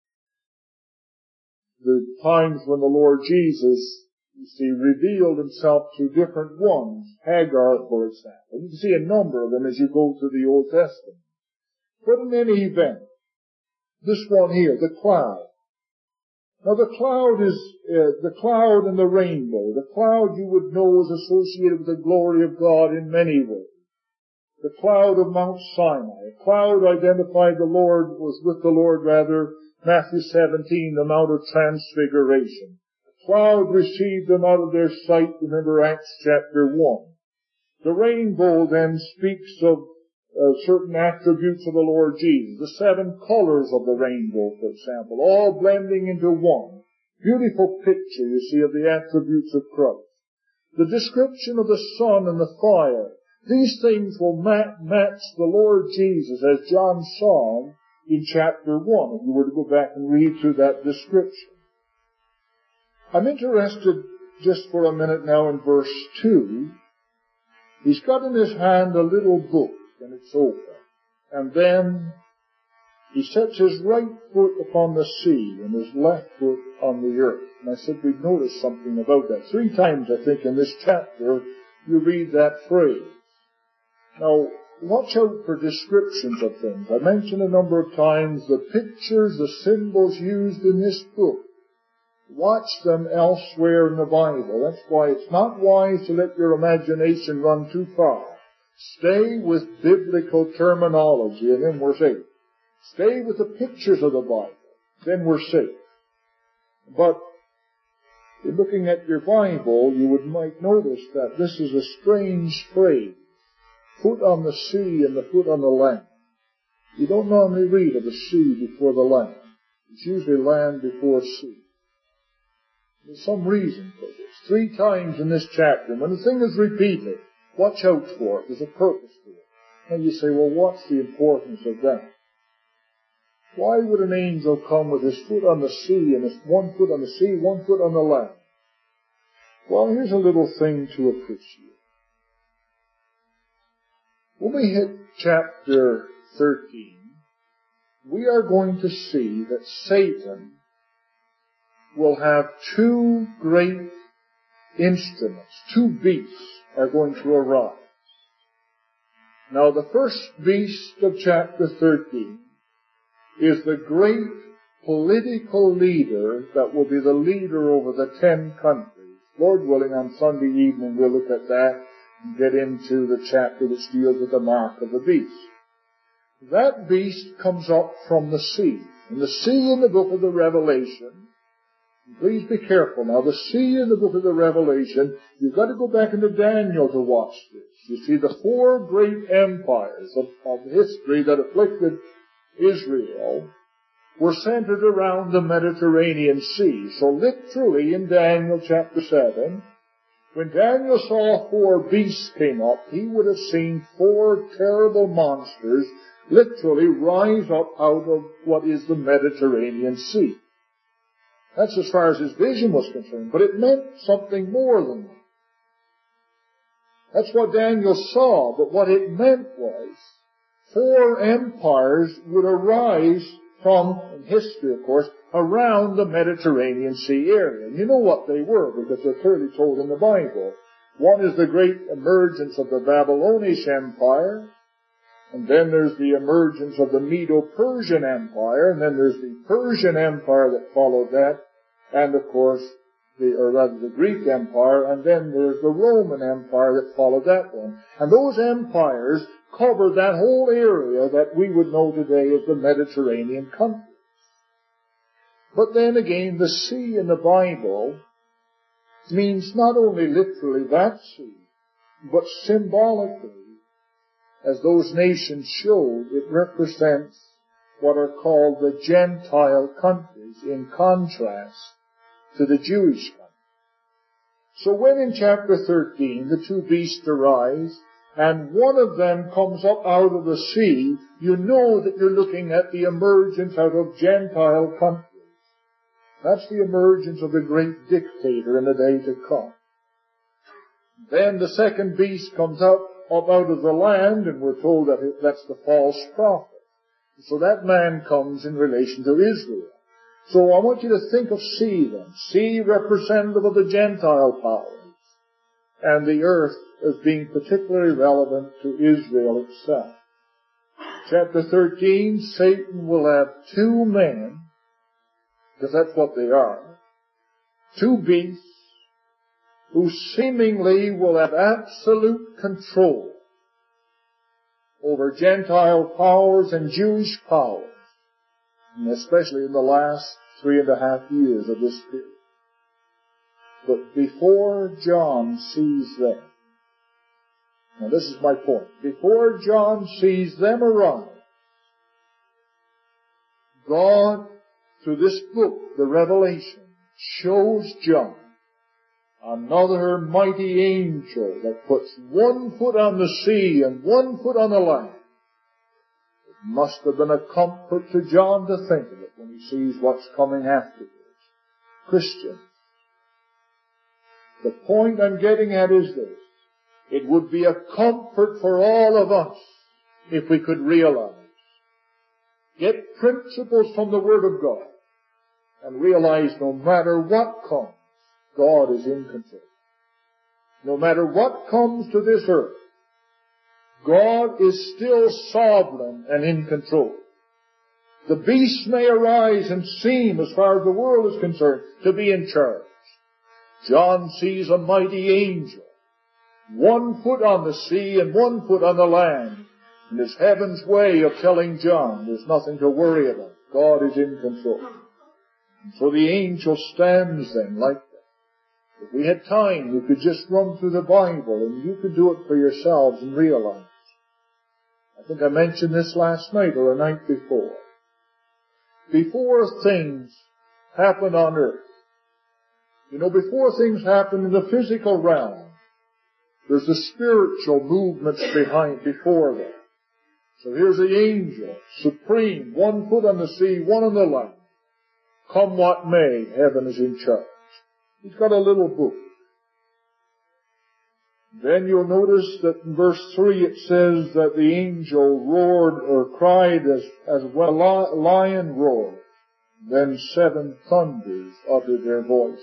Speaker 1: the times when the Lord Jesus, you see, revealed himself to different ones. Hagar, for example. You can see a number of them as you go through the Old Testament. But in any event, this one here, the cloud. Now the cloud is, uh, the cloud and the rainbow. The cloud you would know is associated with the glory of God in many ways. The cloud of Mount Sinai. A cloud identified the Lord, was with the Lord rather, Matthew seventeen, the Mount of Transfiguration. The cloud received them out of their sight, remember Acts chapter one. The rainbow then speaks of uh, certain attributes of the Lord Jesus. The seven colors of the rainbow, for example, all blending into one. Beautiful picture, you see, of the attributes of Christ. The description of the sun and the fire. These things will mat- match the Lord Jesus as John saw him in chapter one, if you were to go back and read through that description. I'm interested just for a minute now in verse two. He's got in his hand a little book, and it's open. And then he sets his right foot upon the sea and his left foot on the earth. And I said we'd notice something about that. Three times, I think, in this chapter, you read that phrase. Now, watch out for descriptions of things. I mentioned a number of times the pictures, the symbols used in this book. Watch them elsewhere in the Bible. That's why it's not wise to let your imagination run too far. Stay with biblical terminology, and then we're safe. Stay with the pictures of the Bible, then we're safe. But in looking at your Bible, you would might notice that this is a strange phrase. Foot on the sea and the foot on the land. You don't normally read of the sea before the land. It's usually land before sea. There's some reason for this. Three times in this chapter, when the thing is repeated, watch out for it. There's a purpose to it. And you say, well, what's the importance of that? Why would an angel come with his foot on the sea and his one foot on the sea, one foot on the land? Well, here's a little thing to appreciate. When we hit chapter thirteen, we are going to see that Satan will have two great instruments, two beasts are going to arise. Now the first beast of chapter thirteen is the great political leader that will be the leader over the ten countries. Lord willing, on Sunday evening we'll look at that and get into the chapter which deals with the mark of the beast. That beast comes up from the sea. And the sea in the book of the Revelation, please be careful now, the sea in the book of the Revelation, you've got to go back into Daniel to watch this. You see, the four great empires of, of history that afflicted Israel were centered around the Mediterranean Sea. So literally in Daniel chapter seven, when Daniel saw four beasts came up, he would have seen four terrible monsters literally rise up out of what is the Mediterranean Sea. That's as far as his vision was concerned, but it meant something more than that. That's what Daniel saw, but what it meant was four empires would arise from, in history of course, around the Mediterranean Sea area. And you know what they were, because they're clearly told in the Bible. One is the great emergence of the Babylonish Empire, and then there's the emergence of the Medo-Persian Empire, and then there's the Persian Empire that followed that, and of course, the, or rather the Greek Empire, and then there's the Roman Empire that followed that one. And those empires covered that whole area that we would know today as the Mediterranean countries. But then again, the sea in the Bible means not only literally that sea, but symbolically, as those nations showed, it represents what are called the Gentile countries in contrast to the Jewish countries. So when in chapter thirteen the two beasts arise, and one of them comes up out of the sea, you know that you're looking at the emergence out of Gentile countries. That's the emergence of the great dictator in the day to come. Then the second beast comes up, up out of the land, and we're told that it, that's the false prophet. So that man comes in relation to Israel. So I want you to think of sea then. Sea representative of the Gentile powers, and the earth as being particularly relevant to Israel itself. Chapter thirteen, Satan will have two men, because that's what they are, two beasts, who seemingly will have absolute control over Gentile powers and Jewish powers, and especially in the last three and a half years of this period. But before John sees them, now this is my point, before John sees them arise, God, through this book, the Revelation, shows John another mighty angel that puts one foot on the sea and one foot on the land. It must have been a comfort to John to think of it when he sees what's coming afterwards. Christians, the point I'm getting at is this. It would be a comfort for all of us if we could realize, get principles from the Word of God, and realize no matter what comes, God is in control. No matter what comes to this earth, God is still sovereign and in control. The beasts may arise and seem, as far as the world is concerned, to be in charge. John sees a mighty angel, one foot on the sea and one foot on the land. And it's heaven's way of telling John there's nothing to worry about. God is in control. And so the angel stands then like that. If we had time, we could just run through the Bible and you could do it for yourselves and realize. I think I mentioned this last night or the night before. Before things happen on earth, you know, before things happen in the physical realm, there's the spiritual movements behind, before that. So here's the angel, supreme, one foot on the sea, one on the land. Come what may, heaven is in charge. He's got a little book. Then you'll notice that in verse three it says that the angel roared or cried as, as well a lion roared. Then seven thunders uttered their voices.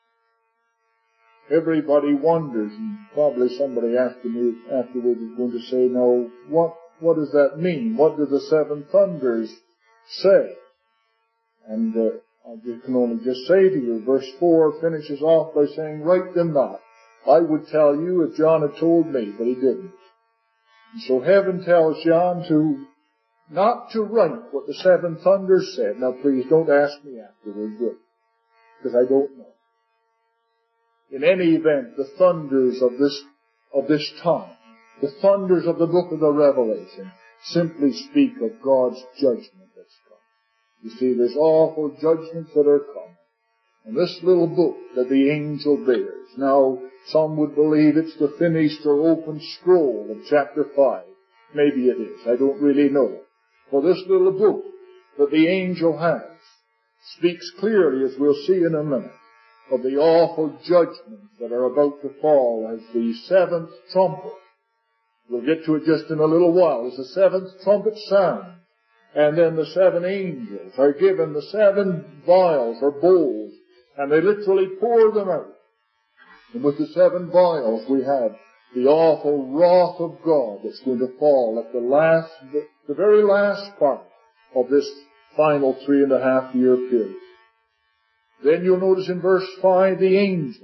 Speaker 1: Everybody wonders, and probably somebody after me afterwards is going to say, now, what, what does that mean? What do the seven thunders say? And uh, I can only just say to you, verse four finishes off by saying, write them not. I would tell you if John had told me, but he didn't. And so heaven tells John to, not to write what the seven thunders said. Now please don't ask me afterwards, because I don't know. In any event, the thunders of this, of this time, the thunders of the book of the Revelation, simply speak of God's judgment that's come. You see, there's awful judgments that are coming. And this little book that the angel bears, now some would believe it's the finished or open scroll of chapter five. Maybe it is. I don't really know. For this little book that the angel has speaks clearly, as we'll see in a minute, of the awful judgments that are about to fall as the seventh trumpet. We'll get to it just in a little while. As the seventh trumpet sounds, and then the seven angels are given the seven vials or bowls, and they literally pour them out. And with the seven vials, we have the awful wrath of God that's going to fall at the last, the very last part of this final three and a half year period. Then you'll notice in verse five, the angel.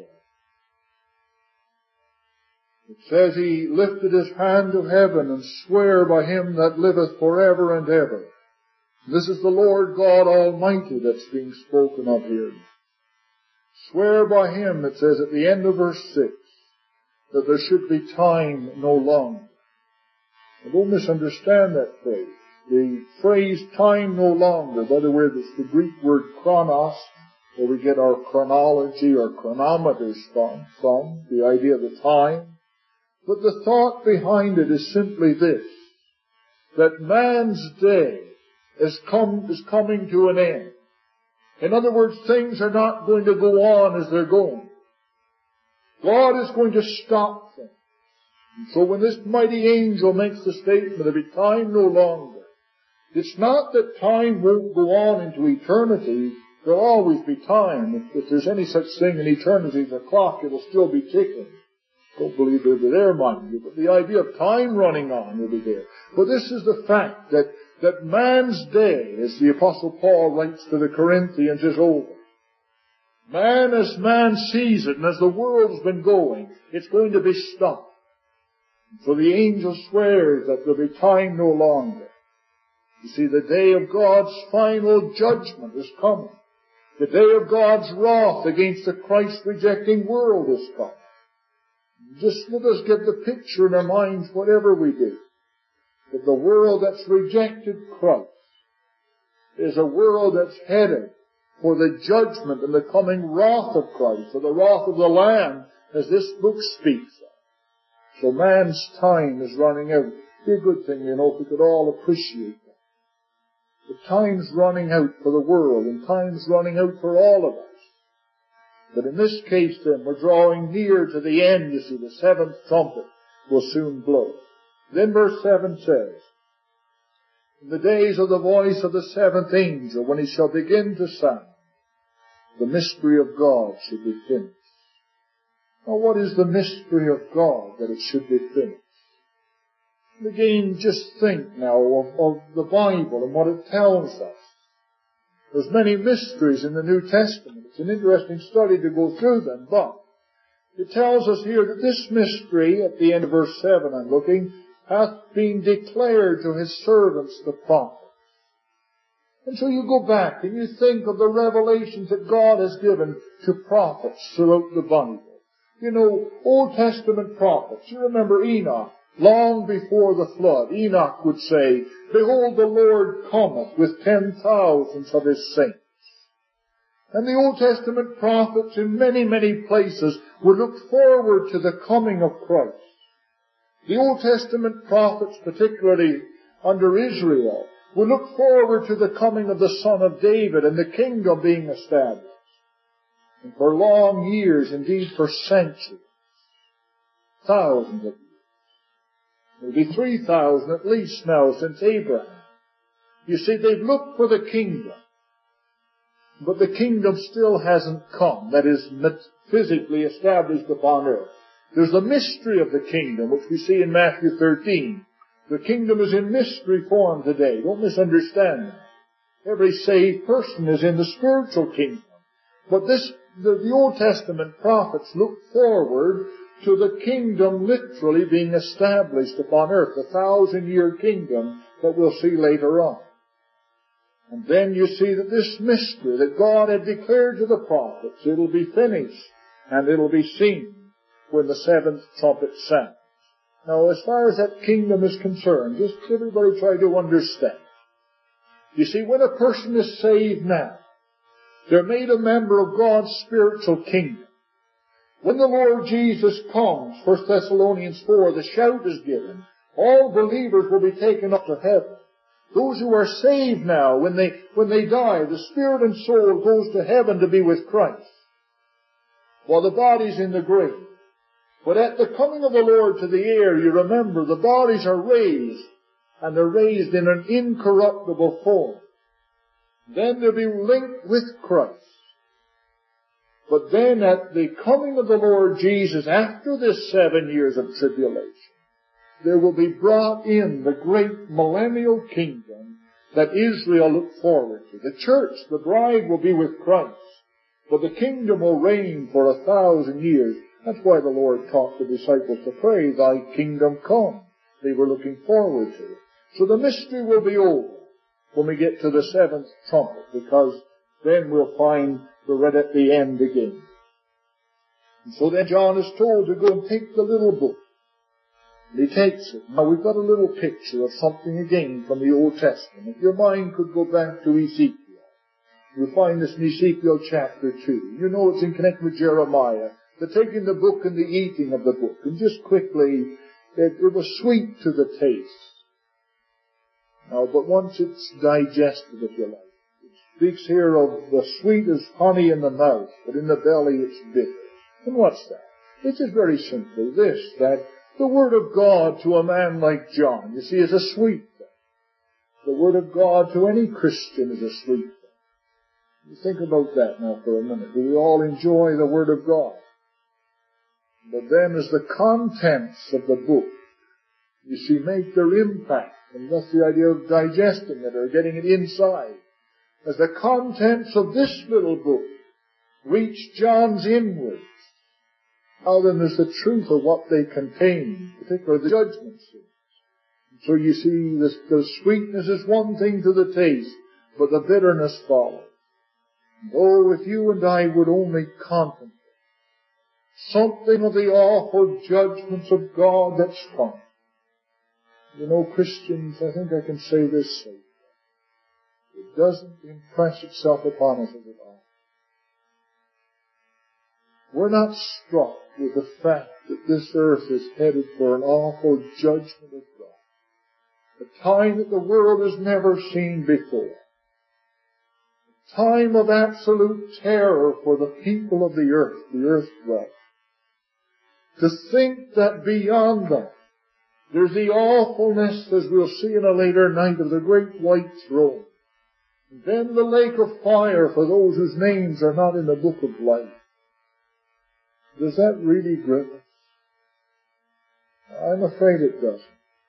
Speaker 1: It says he lifted his hand to heaven and sware by him that liveth forever and ever. This is the Lord God Almighty that's being spoken of here. Swear by him, it says at the end of verse six, that there should be time no longer. Now, don't misunderstand that phrase. The phrase time no longer, by the way, it's the Greek word chronos, where we get our chronology or chronometers from, from the idea of the time. But the thought behind it is simply this, that man's day is, come, is coming to an end. In other words, things are not going to go on as they're going. God is going to stop things. And so when this mighty angel makes the statement, there'll be time no longer, it's not that time won't go on into eternity. There'll always be time. If, if there's any such thing in eternity as a clock, it'll still be ticking. Don't believe it'll be there, mind you, but the idea of time running on will be there. But this is the fact that, that man's day, as the Apostle Paul writes to the Corinthians, is over. Man, as man sees it, and as the world's been going, it's going to be stopped. So the angel swears that there'll be time no longer. You see, the day of God's final judgment is coming. The day of God's wrath against the Christ-rejecting world is coming. Just let us get the picture in our minds, whatever we do, that the world that's rejected Christ is a world that's headed for the judgment and the coming wrath of Christ, or the wrath of the Lamb, as this book speaks of. So man's time is running out. It'd be a good thing, you know, if we could all appreciate that. The time's running out for the world, and time's running out for all of us. But in this case, then, we're drawing near to the end, you see. The seventh trumpet will soon blow. Then verse seven says, in the days of the voice of the seventh angel, when he shall begin to sound, the mystery of God should be finished. Now, what is the mystery of God that it should be finished? And again, just think now of, of the Bible and what it tells us. There's many mysteries in the New Testament. It's an interesting study to go through them, but it tells us here that this mystery, at the end of verse seven I'm looking, hath been declared to his servants the prophets. And so you go back and you think of the revelations that God has given to prophets throughout the Bible. You know, Old Testament prophets. You remember Enoch. Long before the flood, Enoch would say, behold, the Lord cometh with ten thousands of his saints. And the Old Testament prophets in many, many places would look forward to the coming of Christ. The Old Testament prophets, particularly under Israel, would look forward to the coming of the Son of David and the kingdom being established. And for long years, indeed for centuries, thousands of years, maybe three thousand at least now since Abraham. You see, they've looked for the kingdom. But the kingdom still hasn't come. That is, physically established upon earth. There's the mystery of the kingdom, which we see in Matthew thirteen. The kingdom is in mystery form today. Don't misunderstand that. Every saved person is in the spiritual kingdom. But this, the, the Old Testament prophets look forward to the kingdom literally being established upon earth, the thousand-year kingdom that we'll see later on. And then you see that this mystery that God had declared to the prophets, it'll be finished and it'll be seen when the seventh trumpet sounds. Now, as far as that kingdom is concerned, just everybody try to understand. You see, when a person is saved now, they're made a member of God's spiritual kingdom. When the Lord Jesus comes, First Thessalonians four, the shout is given. All believers will be taken up to heaven. Those who are saved now, when they, when they die, the spirit and soul goes to heaven to be with Christ, while the body's in the grave. But at the coming of the Lord to the air, you remember, the bodies are raised, and they're raised in an incorruptible form. Then they'll be linked with Christ. But then at the coming of the Lord Jesus, after this seven years of tribulation, there will be brought in the great millennial kingdom that Israel looked forward to. The church, the bride, will be with Christ, but the kingdom will reign for a thousand years. That's why the Lord taught the disciples to pray, Thy kingdom come. They were looking forward to it. So the mystery will be over when we get to the seventh trumpet, because then we'll find we're right at the end again. And so then John is told to go and take the little book. And he takes it. Now we've got a little picture of something again from the Old Testament. If your mind could go back to Ezekiel, you'll find this in Ezekiel chapter two. You know it's in connection with Jeremiah. The taking the book and the eating of the book. And just quickly, it, it was sweet to the taste. Now, but once it's digested, if you like, it speaks here of the sweet as honey in the mouth, but in the belly it's bitter. And what's that? It's just very simply this, that the Word of God to a man like John, you see, is a sweet thing. The Word of God to any Christian is a sweet thing. You think about that now for a minute. Do we all enjoy the Word of God? But then as the contents of the book, you see, make their impact, and that's the idea of digesting it or getting it inside. As the contents of this little book reach John's inwards, how then is the truth of what they contain, particularly the judgment scenes. So you see, the, the sweetness is one thing to the taste, but the bitterness follows. And oh, if you and I would only contemplate something of the awful judgments of God that's come. You know, Christians, I think I can say this safely. It doesn't impress itself upon us as it ought. We're not struck with the fact that this earth is headed for an awful judgment of God. A time that the world has never seen before. A time of absolute terror for the people of the earth, the earth dwellers. To think that beyond that, there's the awfulness, as we'll see in a later night, of the great white throne. And then the lake of fire for those whose names are not in the book of life. Does that really grip us? I'm afraid it doesn't.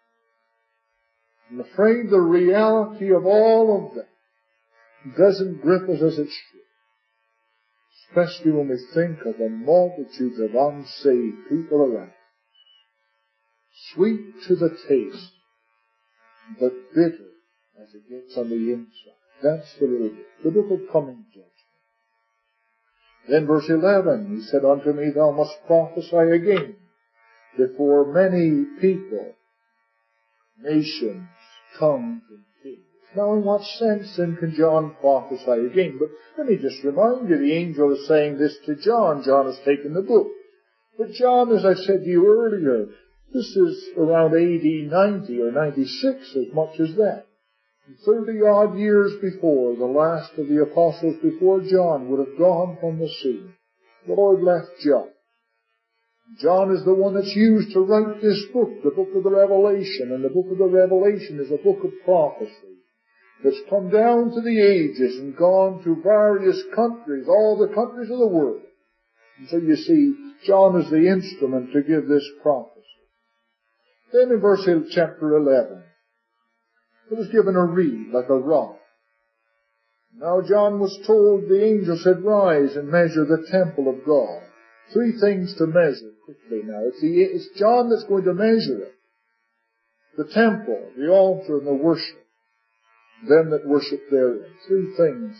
Speaker 1: I'm afraid the reality of all of that doesn't grip us as it should. Especially when we think of the multitudes of unsaved people around. Sweet to the taste, but bitter as it gets on the inside. That's the little book, the book of coming judgment. Then verse eleven, he said unto me, Thou must prophesy again before many people, nations, tongues, and kings. Now in what sense then can John prophesy again? But let me just remind you, the angel is saying this to John. John has taken the book. But John, as I said to you earlier, this is around A D ninety or ninety-six, as much as that. Thirty odd years before, the last of the apostles before John would have gone from the scene. The Lord left John. John is the one that's used to write this book, the book of the Revelation. And the book of the Revelation is a book of prophecy that's come down to the ages and gone to various countries, all the countries of the world. And so you see, John is the instrument to give this prophecy. Then in verse chapter eleven, it was given a reed like a rod. Now John was told, the angel said, Rise and measure the temple of God. Three things to measure quickly now. It's, the, it's John that's going to measure it. The temple, the altar, and the worship. Them that worship therein. Three things.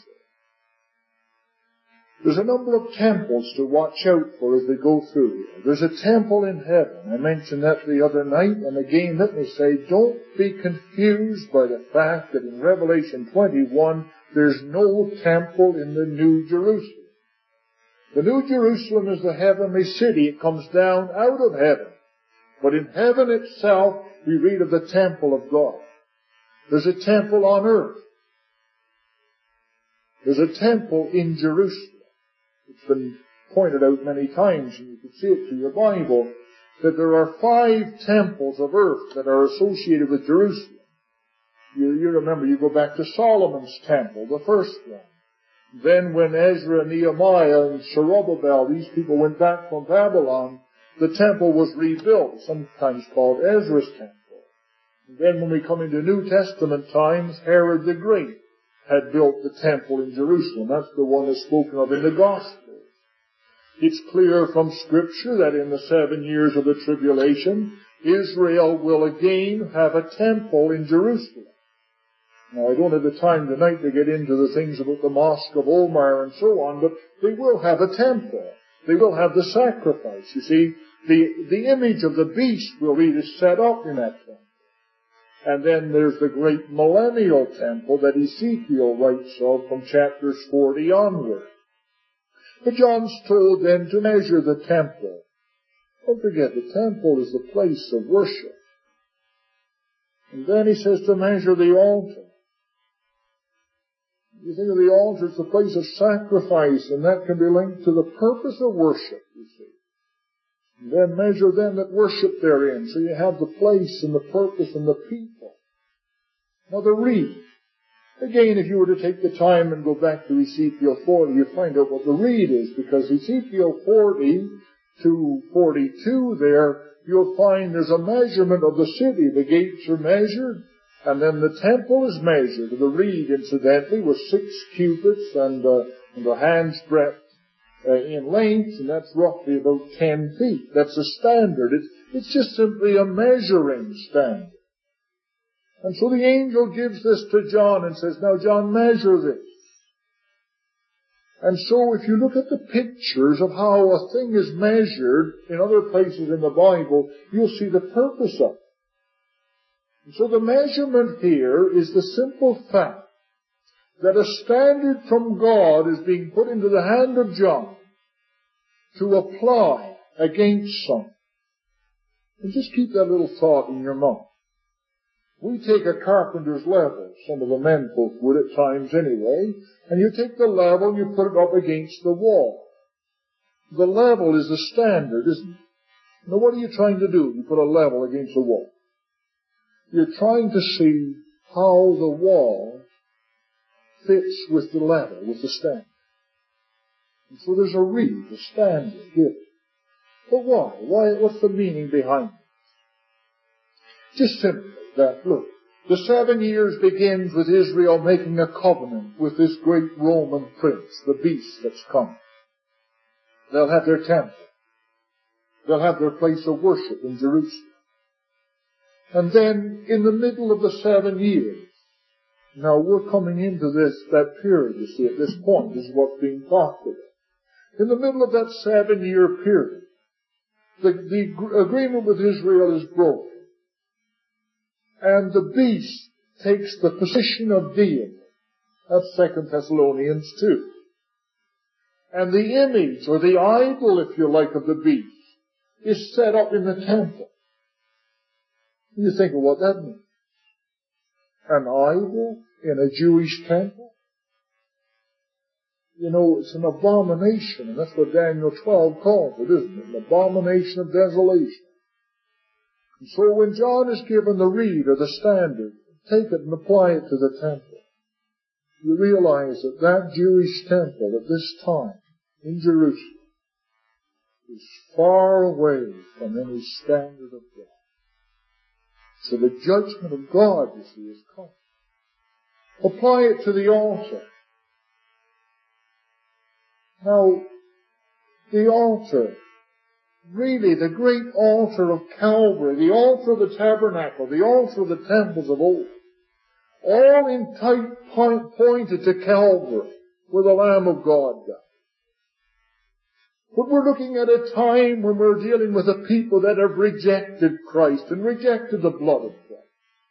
Speaker 1: There's a number of temples to watch out for as we go through here. There's a temple in heaven. I mentioned that the other night, and again let me say, don't be confused by the fact that in Revelation twenty-one, there's no temple in the New Jerusalem. The New Jerusalem is the heavenly city. It comes down out of heaven. But in heaven itself, we read of the temple of God. There's a temple on earth. There's a temple in Jerusalem. It's been pointed out many times, and you can see it through your Bible, that there are five temples of earth that are associated with Jerusalem. You, you remember, you go back to Solomon's temple, the first one. Then when Ezra, Nehemiah, and Zerubbabel, these people went back from Babylon, the temple was rebuilt, sometimes called Ezra's temple. And then when we come into New Testament times, Herod the Great had built the temple in Jerusalem. That's the one that's spoken of in the Gospels. It's clear from Scripture that in the seven years of the tribulation, Israel will again have a temple in Jerusalem. Now, I don't have the time tonight to get into the things about the Mosque of Omar and so on, but they will have a temple. They will have the sacrifice. You see, the, the image of the beast will be set up in that temple. And then there's the great millennial temple that Ezekiel writes of from chapters forty onward. But John's told then to measure the temple. Don't forget, the temple is the place of worship. And then he says to measure the altar. You think of the altar, it's the place of sacrifice, and that can be linked to the purpose of worship, you see. And then measure them that worship therein. So you have the place and the purpose and the people. Now the reed. Again, if you were to take the time and go back to Ezekiel forty, you'd find out what the reed is, because Ezekiel forty to forty-two there, you'll find there's a measurement of the city. The gates are measured, and then the temple is measured. The reed, incidentally, was six cubits and, uh, and a hand's breadth uh, in length, and that's roughly about ten feet. That's a standard. It's, it's just simply a measuring standard. And so the angel gives this to John and says, now John, measure this. And so if you look at the pictures of how a thing is measured in other places in the Bible, you'll see the purpose of it. And so the measurement here is the simple fact that a standard from God is being put into the hand of John to apply against something. And just keep that little thought in your mind. We take a carpenter's level, some of the men folk would at times anyway, and you take the level and you put it up against the wall. The level is the standard, isn't it? Now what are you trying to do? You put a level against the wall. You're trying to see how the wall fits with the level, with the standard. And so there's a reed, a standard here. But why? Why? What's the meaning behind it? Just simply that, look, the seven years begins with Israel making a covenant with this great Roman prince, the beast that's come. They'll have their temple. They'll have their place of worship in Jerusalem. And then, in the middle of the seven years, now we're coming into this, that period, you see, at this point, this is what's being talked about. In the middle of that seven-year period, the, the agreement with Israel is broken. And the beast takes the position of deity. That's Second Thessalonians two. And the image, or the idol, if you like, of the beast, is set up in the temple. You think of what that means. An idol in a Jewish temple? You know, it's an abomination, and that's what Daniel twelve calls it, isn't it? An abomination of desolation. And so when John is given the reed or the standard, take it and apply it to the temple. You realize that that Jewish temple at this time in Jerusalem is far away from any standard of God. So the judgment of God, you see, is come. Apply it to the altar. Now, the altar, really the great altar of Calvary, the altar of the tabernacle, the altar of the temples of old, all in tight point pointed to Calvary, where the Lamb of God died. But we're looking at a time when we're dealing with a people that have rejected Christ and rejected the blood of Christ.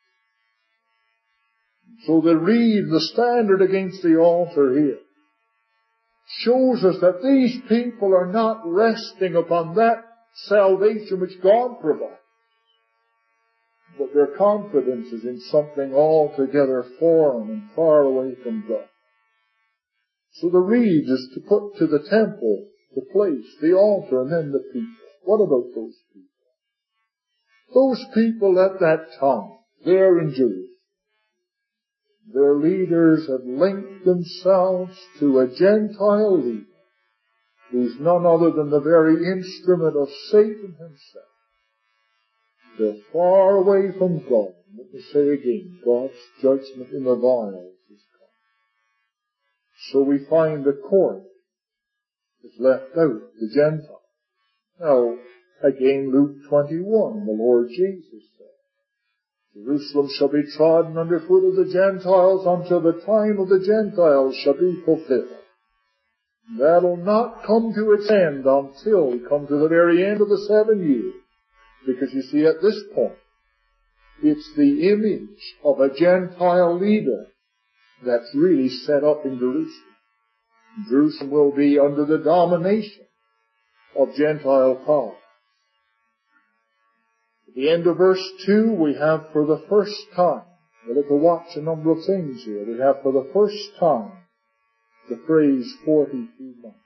Speaker 1: So the reed, the standard against the altar here, shows us that these people are not resting upon that salvation which God provides, but their confidence is in something altogether foreign and far away from God. So the reed is to put to the temple, the place, the altar, and then the people. What about those people? Those people at that time, there in Jerusalem, their leaders have linked themselves to a Gentile leader, who's none other than the very instrument of Satan himself. They're far away from God. Let me say again, God's judgment in the vials is come. So we find the court is left out, the Gentile. Now, again, Luke twenty-one, the Lord Jesus said, Jerusalem shall be trodden under foot of the Gentiles until the time of the Gentiles shall be fulfilled. That'll not come to its end until we come to the very end of the seven years. Because you see, at this point, it's the image of a Gentile leader that's really set up in Jerusalem. Jerusalem will be under the domination of Gentile power. At the end of verse two, we have for the first time, we'll have to watch a number of things here. We have for the first time the phrase forty-two months.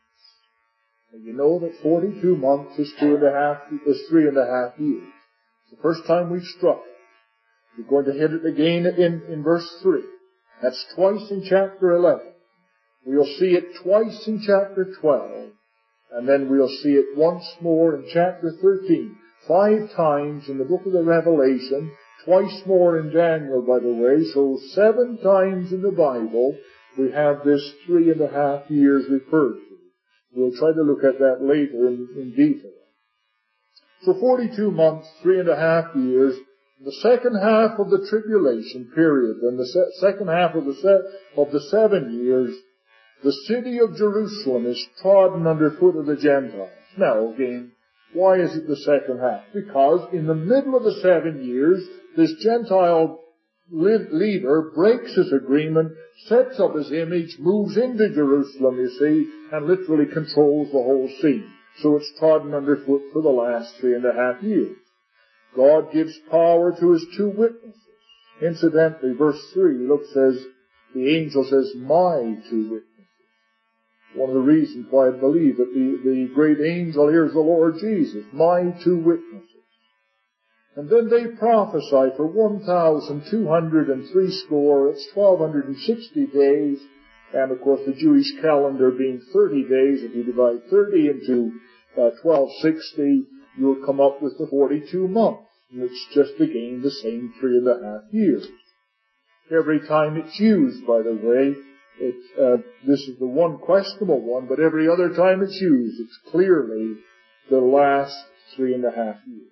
Speaker 1: And you know that forty-two months is two and a half, is three and a half years. It's the first time we've struck it. We're going to hit it again in, in verse three. That's twice in chapter eleven. We'll see it twice in chapter twelve. And then we'll see it once more in chapter thirteen. Five times in the book of the Revelation. Twice more in Daniel, by the way. So seven times in the Bible we have this three and a half years referred to. We'll try to look at that later in, in detail. So forty-two months, three and a half years, the second half of the tribulation period, and the se- second half of the, se- of the seven years, the city of Jerusalem is trodden under foot of the Gentiles. Now again, why is it the second half? Because in the middle of the seven years, this Gentile leader breaks his agreement, sets up his image, moves into Jerusalem, you see, and literally controls the whole scene. So it's trodden underfoot for the last three and a half years. God gives power to his two witnesses. Incidentally, verse three, look, says, the angel says, my two witnesses. One of the reasons why I believe that the, the great angel here is the Lord Jesus. My two witnesses. And then they prophesy for one thousand two hundred three score. It's twelve sixty days. And of course the Jewish calendar being thirty days, if you divide thirty into uh, twelve sixty, you'll come up with the forty-two months. And it's just again the same three and a half years. Every time it's used, by the way, it's, uh, this is the one questionable one, but every other time it's used, it's clearly the last three and a half years.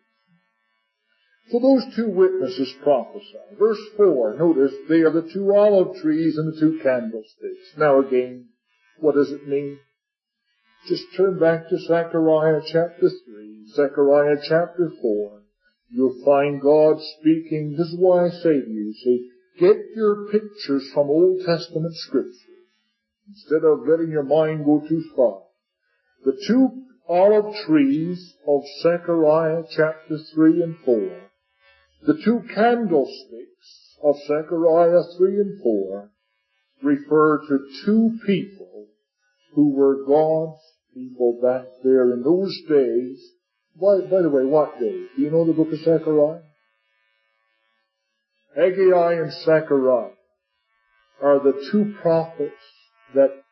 Speaker 1: So those two witnesses prophesy. Verse four, notice they are the two olive trees and the two candlesticks. Now again, what does it mean? Just turn back to Zechariah chapter three, Zechariah chapter four. You'll find God speaking. This is why I say to you, see, get your pictures from Old Testament scriptures instead of letting your mind go too far. The two olive trees of Zechariah chapter three and four, the two candlesticks of Zechariah three and four refer to two people who were God's people back there in those days. By, by the way, what days? Do you know the book of Zechariah? Haggai and Zechariah are the two prophets that